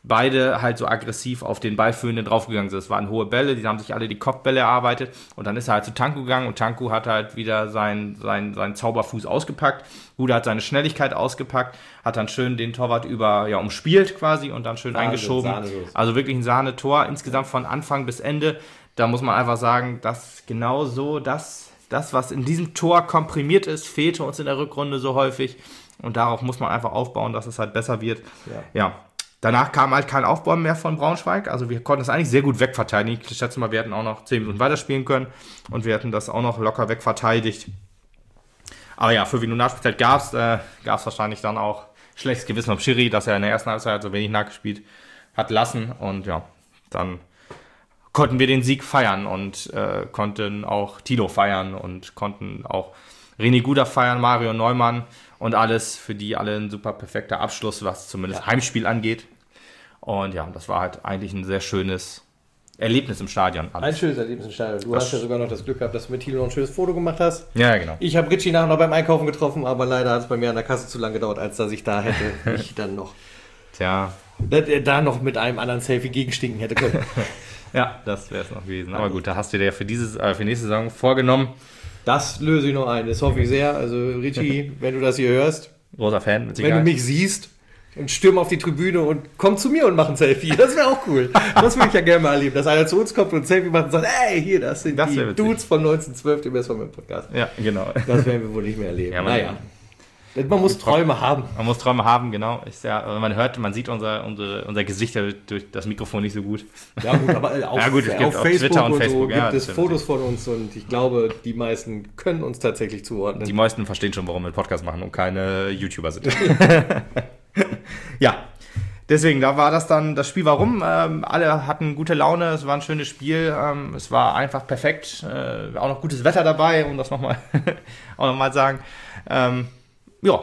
beide halt so aggressiv auf den Ballführenden draufgegangen sind. Es waren hohe Bälle, die haben sich alle die Kopfbälle erarbeitet und dann ist er halt zu Tanku gegangen und Tanku hat halt wieder seinen Zauberfuß ausgepackt. Huda hat seine Schnelligkeit ausgepackt, hat dann schön den Torwart umspielt quasi und dann schön eingeschoben. Also wirklich ein Sahnetor, insgesamt von Anfang bis Ende. Da muss man einfach sagen, dass genau so das, was in diesem Tor komprimiert ist, fehlte uns in der Rückrunde so häufig. Und darauf muss man einfach aufbauen, dass es halt besser wird. Ja. Danach kam halt kein Aufbau mehr von Braunschweig. Also wir konnten es eigentlich sehr gut wegverteidigen. Ich schätze mal, wir hätten auch noch 10 Minuten weiterspielen können. Und wir hätten das auch noch locker wegverteidigt. Aber ja, für wie nur Nachspielzeit gab es wahrscheinlich dann auch schlechtes Gewissen vom Schiri, dass er in der ersten Halbzeit so wenig nachgespielt hat lassen. Und ja, dann konnten wir den Sieg feiern und konnten auch Tilo feiern und konnten auch René Guda feiern, Mario Neumann und alles, für die alle ein super perfekter Abschluss, was zumindest Heimspiel angeht. Und ja, das war halt eigentlich ein sehr schönes Erlebnis im Stadion. Alles. Ein schönes Erlebnis im Stadion. Du hast ja sogar noch das Glück gehabt, dass du mit Tilo noch ein schönes Foto gemacht hast. Ja, genau. Ich habe Ritchie nachher noch beim Einkaufen getroffen, aber leider hat es bei mir an der Kasse zu lange gedauert, als dass ich da hätte ich dann noch da noch mit einem anderen Selfie gegenstinken hätte können. Ja, das wäre es noch gewesen. Aber gut, da hast du dir ja für nächste Saison vorgenommen. Das löse ich noch ein, das hoffe ich sehr. Also Ritchie, wenn du das hier hörst, großer Fan mit Sicherheit. Wenn du mich siehst und stürm auf die Tribüne und komm zu mir und mach ein Selfie, das wäre auch cool. Das würde ich ja gerne mal erleben, dass einer zu uns kommt und ein Selfie macht und sagt, ey, hier, das sind die Dudes von 1912, dem SVM-Podcast. Ja, genau. Das werden wir wohl nicht mehr erleben. Ja, naja. Man muss Träume haben. Man muss Träume haben, genau. Man sieht unser Gesicht durch das Mikrofon nicht so gut. Ja gut, aber auf Facebook Twitter und Facebook gibt es Fotos von uns und ich glaube, die meisten können uns tatsächlich zuordnen. Die meisten verstehen schon, warum wir einen Podcast machen und keine YouTuber sind. Ja, deswegen, da war das dann, das Spiel war rum. Alle hatten gute Laune, es war ein schönes Spiel. Es war einfach perfekt. Auch noch gutes Wetter dabei, um das nochmal sagen. Ja.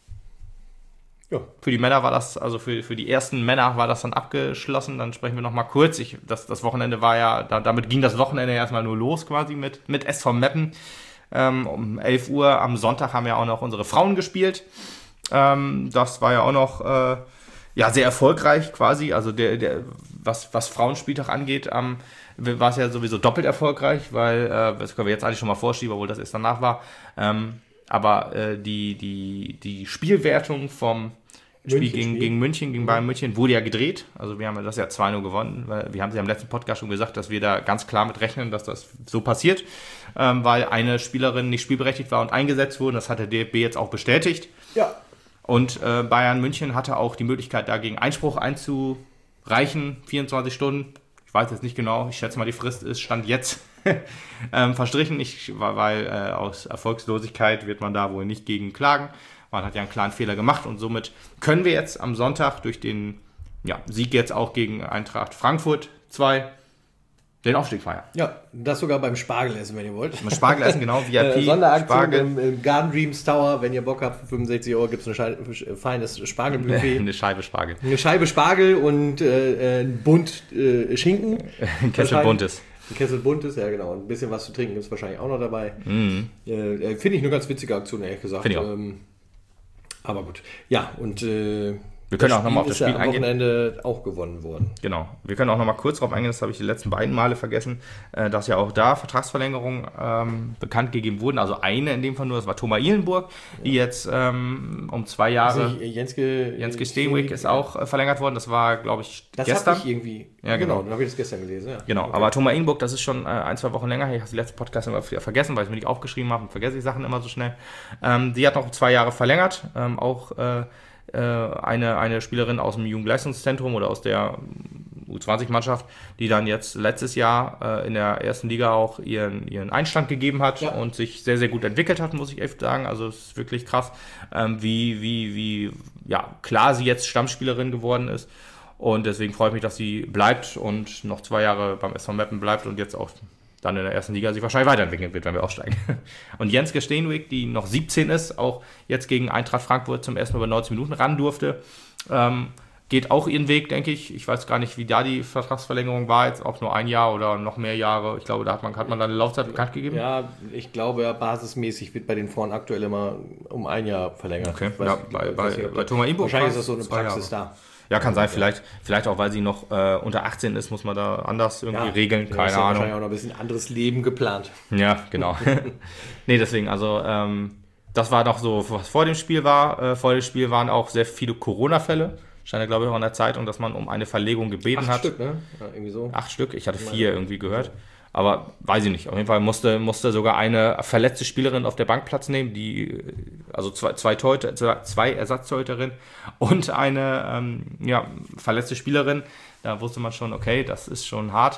Für die Männer war das, also für die ersten Männer war das dann abgeschlossen. Dann sprechen wir nochmal kurz. Das Wochenende war ja, damit ging das Wochenende erstmal nur los quasi mit SV Meppen. Um 11 Uhr am Sonntag haben ja auch noch unsere Frauen gespielt. Das war ja auch noch sehr erfolgreich quasi. Also was Frauenspieltag angeht, war es ja sowieso doppelt erfolgreich, weil das können wir jetzt eigentlich schon mal vorschieben, obwohl das erst danach war. Aber die Spielwertung vom Spiel gegen München, gegen Bayern München, wurde ja gedreht. Also wir haben das ja 2-0 gewonnen. Weil wir haben ja im letzten Podcast schon gesagt, dass wir da ganz klar mit rechnen, dass das so passiert. Weil eine Spielerin nicht spielberechtigt war und eingesetzt wurde. Das hat der DFB jetzt auch bestätigt. Ja. Und Bayern München hatte auch die Möglichkeit, dagegen Einspruch einzureichen. 24 Stunden. Ich weiß jetzt nicht genau. Ich schätze mal, die Frist ist Stand jetzt verstrichen, weil aus Erfolgslosigkeit wird man da wohl nicht gegen klagen. Man hat ja einen klaren Fehler gemacht und somit können wir jetzt am Sonntag durch den Sieg jetzt auch gegen Eintracht Frankfurt 2 den Aufstieg feiern. Ja, das sogar beim Spargelessen, wenn ihr wollt. Beim Spargelessen, genau. VIP, Sonderaktion im Garden Dreams Tower. Wenn ihr Bock habt, für 65 € gibt es ein feines Spargelbuffet. Eine Scheibe Spargel. Eine Scheibe Spargel und ein Bund Schinken. Ein Kessel Buntes. Ein Kessel Buntes, ja genau. Und ein bisschen was zu trinken gibt es wahrscheinlich auch noch dabei. Finde ich eine ganz witzige Aktion, ehrlich gesagt. Finde ich auch. Aber gut. Ja, und wir können auch nochmal auf das Spiel eingehen. Am Wochenende auch gewonnen worden. Genau. Wir können auch nochmal kurz darauf eingehen, das habe ich die letzten beiden Male vergessen, dass ja auch da Vertragsverlängerungen bekannt gegeben wurden. Also eine in dem Fall nur, das war Thomas Ihlenburg, die jetzt um 2 Jahre... Jenske Steenwijk ist auch verlängert worden. Das war, glaube ich, gestern. Das habe ich irgendwie... Ja, genau. Dann habe ich das gestern gelesen. Ja. Genau, okay. Aber Thomas Ihlenburg, das ist schon 1-2 Wochen länger. Ich habe den letzten Podcast immer vergessen, weil ich es mir nicht aufgeschrieben habe und vergesse ich Sachen immer so schnell. Die hat noch 2 Jahre verlängert. Auch... eine Spielerin aus dem Jugendleistungszentrum oder aus der U20-Mannschaft, die dann jetzt letztes Jahr in der ersten Liga auch ihren Einstand gegeben hat und sich sehr, sehr gut entwickelt hat, muss ich echt sagen. Also es ist wirklich krass, wie klar sie jetzt Stammspielerin geworden ist. Und deswegen freue ich mich, dass sie bleibt und noch 2 Jahre beim SV Meppen bleibt und jetzt auch dann in der ersten Liga sich wahrscheinlich weiterentwickeln wird, wenn wir aufsteigen. Und Jenske Steenwijk, die noch 17 ist, auch jetzt gegen Eintracht Frankfurt zum ersten Mal über 90 Minuten ran durfte, geht auch ihren Weg, denke ich. Ich weiß gar nicht, wie da die Vertragsverlängerung war, jetzt auch nur 1 Jahr oder noch mehr Jahre. Ich glaube, da hat man dann eine Laufzeit bekannt gegeben. Ja, ich glaube, basismäßig wird bei den Frauen aktuell immer um 1 Jahr verlängert. Okay, bei Thomas Ihlenburg wahrscheinlich ist das so eine Praxis da. Ja, kann sein, vielleicht auch, weil sie noch unter 18 ist, muss man da anders irgendwie regeln, keine Ahnung. Wahrscheinlich auch noch ein bisschen anderes Leben geplant. Ja, genau. Nee, deswegen, also das war noch so, was vor dem Spiel war. Vor dem Spiel waren auch sehr viele Corona-Fälle. Stand ja, glaube ich, auch in der Zeitung, dass man um eine Verlegung gebeten hat. 8 Stück, ne? Ja, irgendwie so. 8 Stück, ich hatte 4 irgendwie gehört. Aber weiß ich nicht. Auf jeden Fall musste sogar eine verletzte Spielerin auf der Bank Platz nehmen, also zwei Ersatztorhüterinnen und eine verletzte Spielerin. Da wusste man schon, okay, das ist schon hart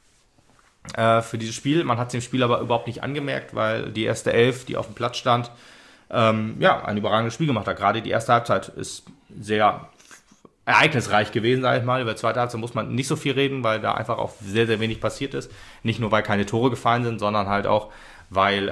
für dieses Spiel. Man hat es dem Spiel aber überhaupt nicht angemerkt, weil die erste Elf, die auf dem Platz stand, ein überragendes Spiel gemacht hat. Gerade die erste Halbzeit ist sehr ereignisreich gewesen, sage ich mal. Über die zweite Halbzeit muss man nicht so viel reden, weil da einfach auch sehr, sehr wenig passiert ist. Nicht nur, weil keine Tore gefallen sind, sondern halt auch, weil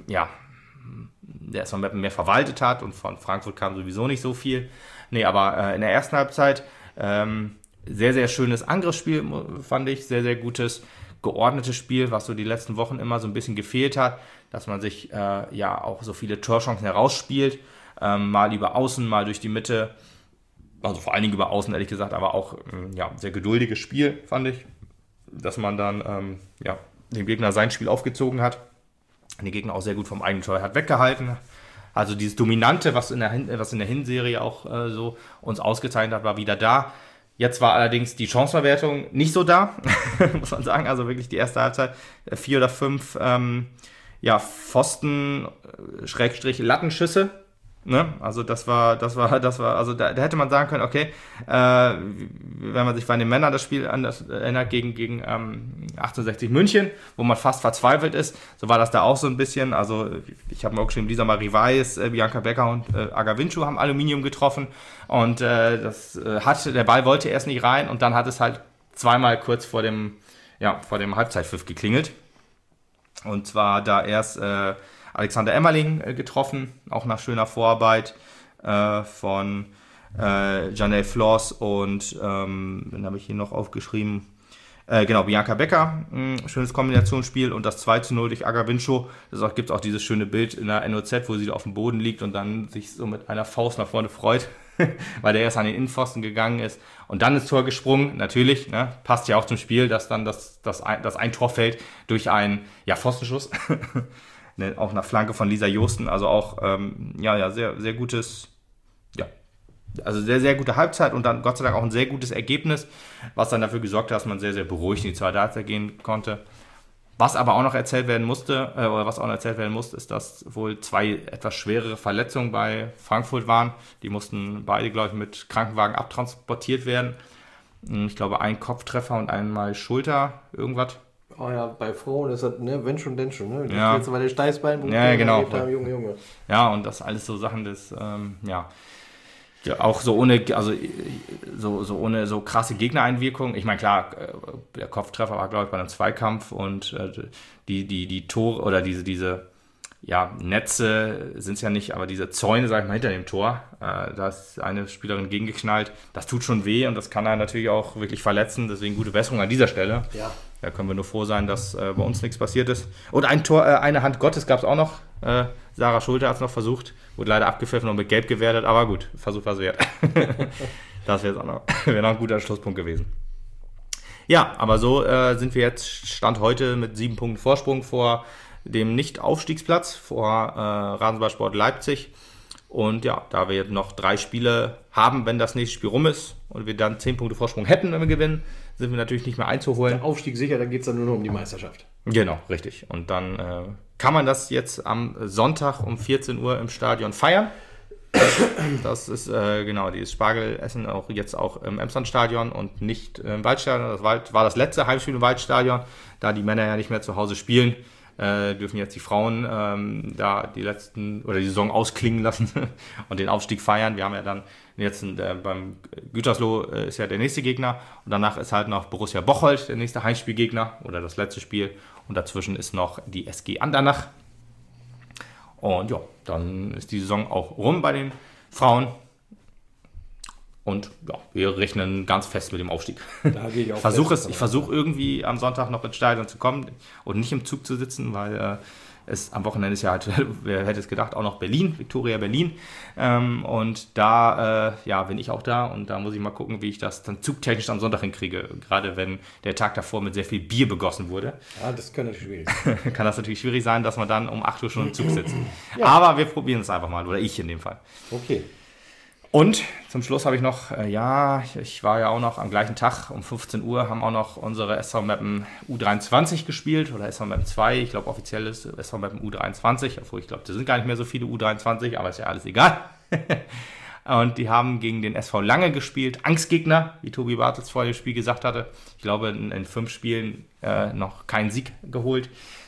der SV Meppen mehr verwaltet hat und von Frankfurt kam sowieso nicht so viel. Nee, aber in der ersten Halbzeit sehr, sehr schönes Angriffsspiel, fand ich. Sehr, sehr gutes, geordnetes Spiel, was so die letzten Wochen immer so ein bisschen gefehlt hat, dass man sich auch so viele Torchancen herausspielt. Mal über Außen, mal durch die Mitte. Also vor allen Dingen über Außen, ehrlich gesagt, aber auch sehr geduldiges Spiel, fand ich. Dass man dann dem Gegner sein Spiel aufgezogen hat. Den Gegner auch sehr gut vom eigenen Tor hat weggehalten. Also dieses Dominante, was in der Hinserie auch so uns ausgezeichnet hat, war wieder da. Jetzt war allerdings die Chancenverwertung nicht so da, muss man sagen. Also wirklich die erste Halbzeit 4 oder 5 Pfosten, Lattenschüsse. Ne? Also das war, also da hätte man sagen können, okay, wenn man sich bei den Männern das Spiel anders erinnert gegen 1860 München, wo man fast verzweifelt ist, so war das da auch so ein bisschen. Also ich habe mir auch geschrieben, Lisa Marie Weiß, Bianca Becker und Agavincu haben Aluminium getroffen und der Ball wollte erst nicht rein und dann hat es halt zweimal kurz vor dem Halbzeitpfiff geklingelt. Und zwar da erst Alexander Emmerling getroffen, auch nach schöner Vorarbeit von Janelle Floss und den habe ich hier noch aufgeschrieben, Bianca Becker, schönes Kombinationsspiel und das 2:0 durch Agavincu. Gibt es auch dieses schöne Bild in der NOZ, wo sie auf dem Boden liegt und dann sich so mit einer Faust nach vorne freut, weil der erst an den Innenpfosten gegangen ist und dann ins Tor gesprungen. Natürlich, ne, passt ja auch zum Spiel, dass dann das ein Tor fällt durch einen Pfostenschuss. Auch nach Flanke von Lisa Josten, also auch sehr, sehr gutes, also sehr, sehr gute Halbzeit und dann Gott sei Dank auch ein sehr gutes Ergebnis, was dann dafür gesorgt hat, dass man sehr, sehr beruhigt in die zweite Halbzeit gehen konnte. Was aber auch noch erzählt werden musste, ist, dass wohl 2 etwas schwerere Verletzungen bei Frankfurt waren. Die mussten beide, glaube ich, mit Krankenwagen abtransportiert werden. Ich glaube, ein Kopftreffer und einmal Schulter, irgendwas. Oh ja, bei Frauen ist das, ne, wenn schon, denn schon, ne? Ja. Jetzt war der Steißbein, ja, genau. Junge. Ja, und das alles so Sachen des, auch so ohne, also so ohne so krasse Gegnereinwirkung. Ich meine, klar, der Kopftreffer war, glaube ich, bei einem Zweikampf und die Tore oder diese Netze sind es ja nicht, aber diese Zäune, sag ich mal, hinter dem Tor, da ist eine Spielerin gegengeknallt. Das tut schon weh und das kann einen natürlich auch wirklich verletzen. Deswegen gute Besserung an dieser Stelle. Ja. Da können wir nur froh sein, dass bei uns nichts passiert ist. Und ein Tor, eine Hand Gottes gab es auch noch. Sarah Schulte hat es noch versucht. Wurde leider abgepfiffen und mit Gelb gewertet. Aber gut, Versuch war es wert. Das wäre noch ein guter Schlusspunkt gewesen. Ja, aber so sind wir jetzt Stand heute mit 7 Punkten Vorsprung vor dem Nicht-Aufstiegsplatz, vor Rasenballsport Leipzig. Und ja, da wir jetzt noch 3 Spiele haben, wenn das nächste Spiel rum ist und wir dann 10 Punkte Vorsprung hätten, wenn wir gewinnen, sind wir natürlich nicht mehr einzuholen. Der Aufstieg sicher, dann geht es dann nur noch um die Meisterschaft. Genau, richtig. Und dann kann man das jetzt am Sonntag um 14 Uhr im Stadion feiern. Das ist dieses Spargelessen auch jetzt auch im Emsland-Stadion und nicht im Waldstadion. Das war das letzte Heimspiel im Waldstadion, da die Männer ja nicht mehr zu Hause spielen. Dürfen jetzt die Frauen da die Saison ausklingen lassen und den Aufstieg feiern. Wir haben ja dann jetzt beim Gütersloh ist ja der nächste Gegner und danach ist halt noch Borussia Bocholt der nächste Heimspielgegner oder das letzte Spiel und dazwischen ist noch die SG Andernach. Und ja, dann ist die Saison auch rum bei den Frauen. Und ja, wir rechnen ganz fest mit dem Aufstieg. Da gehe ich auch ich versuche irgendwie am Sonntag noch ins Stadion zu kommen und nicht im Zug zu sitzen, weil am Wochenende ist ja halt, wer hätte es gedacht, auch noch Berlin, Viktoria Berlin. Und da bin ich auch da und da muss ich mal gucken, wie ich das dann zugtechnisch am Sonntag hinkriege. Gerade wenn der Tag davor mit sehr viel Bier begossen wurde. Ja, das kann natürlich schwierig sein. Kann das natürlich schwierig sein, dass man dann um 8 Uhr schon im Zug sitzt. Ja. Aber wir probieren es einfach mal, oder ich in dem Fall. Okay. Und zum Schluss habe ich noch, ich war ja auch noch am gleichen Tag um 15 Uhr, haben auch noch unsere SV Meppen U23 gespielt oder SV Meppen 2, ich glaube offiziell ist SV Meppen U23, obwohl ich glaube, da sind gar nicht mehr so viele U23, aber ist ja alles egal. Und die haben gegen den SV Lange gespielt, Angstgegner, wie Tobi Bartels vor dem Spiel gesagt hatte. Ich glaube, in 5 Spielen noch keinen Sieg geholt,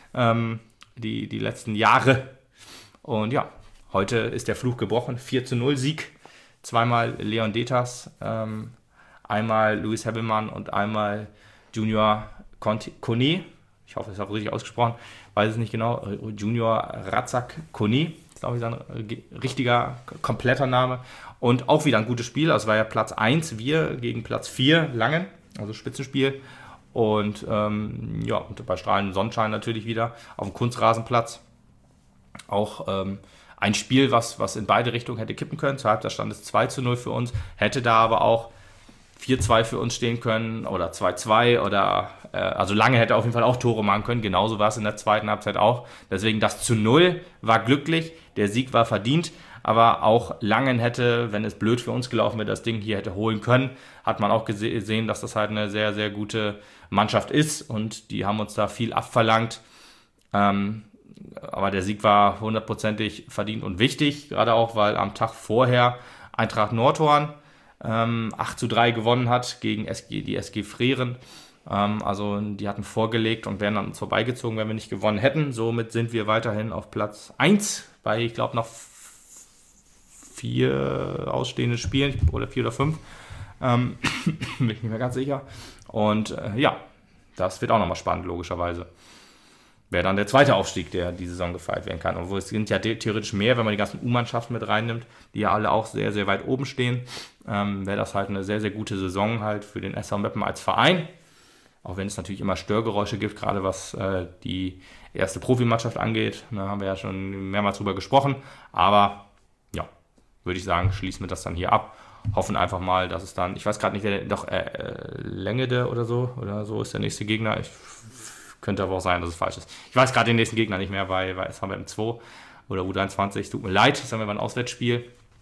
die letzten Jahre. Und ja, heute ist der Fluch gebrochen, 4-0 Sieg. Zweimal Leon Detas, einmal Luis Hebbelmann und einmal Junior Kone. Ich hoffe, das habe ich richtig ausgesprochen. Weiß es nicht genau. Junior Razak Kone, ist glaube ich sein richtiger, kompletter Name. Und auch wieder ein gutes Spiel. Also war ja Platz 1, wir gegen Platz 4, Langen. Also Spitzenspiel. Und und bei strahlendem Sonnenschein natürlich wieder auf dem Kunstrasenplatz. Auch ein Spiel, was in beide Richtungen hätte kippen können. Zur Halbzeit stand es 2-0 für uns, hätte da aber auch 4-2 für uns stehen können oder 2-2 oder also Lange hätte auf jeden Fall auch Tore machen können. Genauso war es in der zweiten Halbzeit auch. Deswegen das 0 war glücklich, der Sieg war verdient, aber auch Langen hätte, wenn es blöd für uns gelaufen wäre, das Ding hier hätte holen können. Hat man auch gesehen, dass das halt eine sehr, sehr gute Mannschaft ist und die haben uns da viel abverlangt. Aber der Sieg war 100%ig verdient und wichtig, gerade auch, weil am Tag vorher Eintracht Nordhorn 8-3 gewonnen hat gegen die SG Freren. Also die hatten vorgelegt und wären an uns vorbeigezogen, wenn wir nicht gewonnen hätten. Somit sind wir weiterhin auf Platz 1 bei, ich glaube, noch 4 ausstehenden Spielen oder 4 oder 5. Bin ich nicht mehr ganz sicher. Und das wird auch nochmal spannend, logischerweise. Wäre dann der zweite Aufstieg, der die Saison gefeiert werden kann. Obwohl es sind ja theoretisch mehr, wenn man die ganzen U-Mannschaften mit reinnimmt, die ja alle auch sehr, sehr weit oben stehen. Wäre das halt eine sehr, sehr gute Saison halt für den SV Meppen als Verein. Auch wenn es natürlich immer Störgeräusche gibt, gerade was die erste Profimannschaft angeht. Da haben wir ja schon mehrmals drüber gesprochen. Aber ja, würde ich sagen, schließen wir das dann hier ab. Hoffen einfach mal, dass es dann, ich weiß gerade nicht, Längede oder so ist der nächste Gegner. Könnte aber auch sein, dass es falsch ist. Ich weiß gerade den nächsten Gegner nicht mehr, bei SV Meppen 2 oder U23. Tut mir leid, das haben wir mal ein Auswärtsspiel.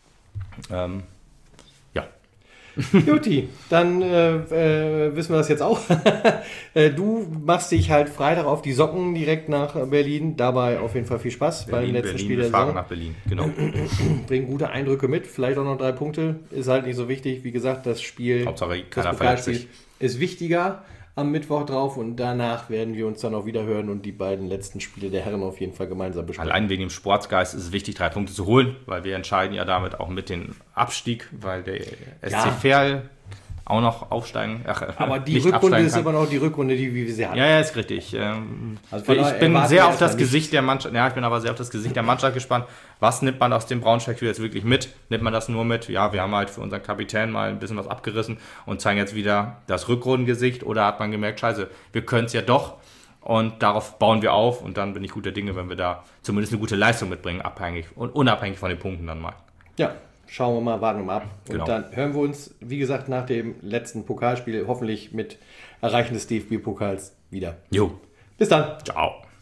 Juti, dann wissen wir das jetzt auch. Du machst dich halt Freitag auf die Socken direkt nach Berlin. Dabei auf jeden Fall viel Spaß beim letzten Spiel der Saison. Wir fahren nach Berlin, genau. Bringen gute Eindrücke mit, vielleicht auch noch 3 Punkte. Ist halt nicht so wichtig. Wie gesagt, das Spiel, Hauptsache das Pokalspiel ist wichtiger am Mittwoch drauf und danach werden wir uns dann auch wieder hören und die beiden letzten Spiele der Herren auf jeden Fall gemeinsam besprechen. Allein wegen dem Sportsgeist ist es wichtig, 3 Punkte zu holen, weil wir entscheiden ja damit auch mit dem Abstieg, weil der SC Verl auch noch aufsteigen. Aber die Rückrunde ist immer noch die Rückrunde, die wir sie hatten. Ja, ist richtig. Also ich bin sehr auf das Gesicht der Mannschaft. Ja, ich bin aber sehr auf das Gesicht der Mannschaft gespannt. Was nimmt man aus dem Braunschweig-Spiel jetzt wirklich mit? Nimmt man das nur mit? Ja, wir haben halt für unseren Kapitän mal ein bisschen was abgerissen und zeigen jetzt wieder das Rückrundengesicht. Oder hat man gemerkt, scheiße, wir können es ja doch. Und darauf bauen wir auf. Und dann bin ich guter Dinge, wenn wir da zumindest eine gute Leistung mitbringen, abhängig und unabhängig von den Punkten dann mal. Ja. Schauen wir mal, warten wir mal ab. Und genau. Dann hören wir uns, wie gesagt, nach dem letzten Pokalspiel hoffentlich mit Erreichen des DFB-Pokals wieder. Jo. Bis dann. Ciao.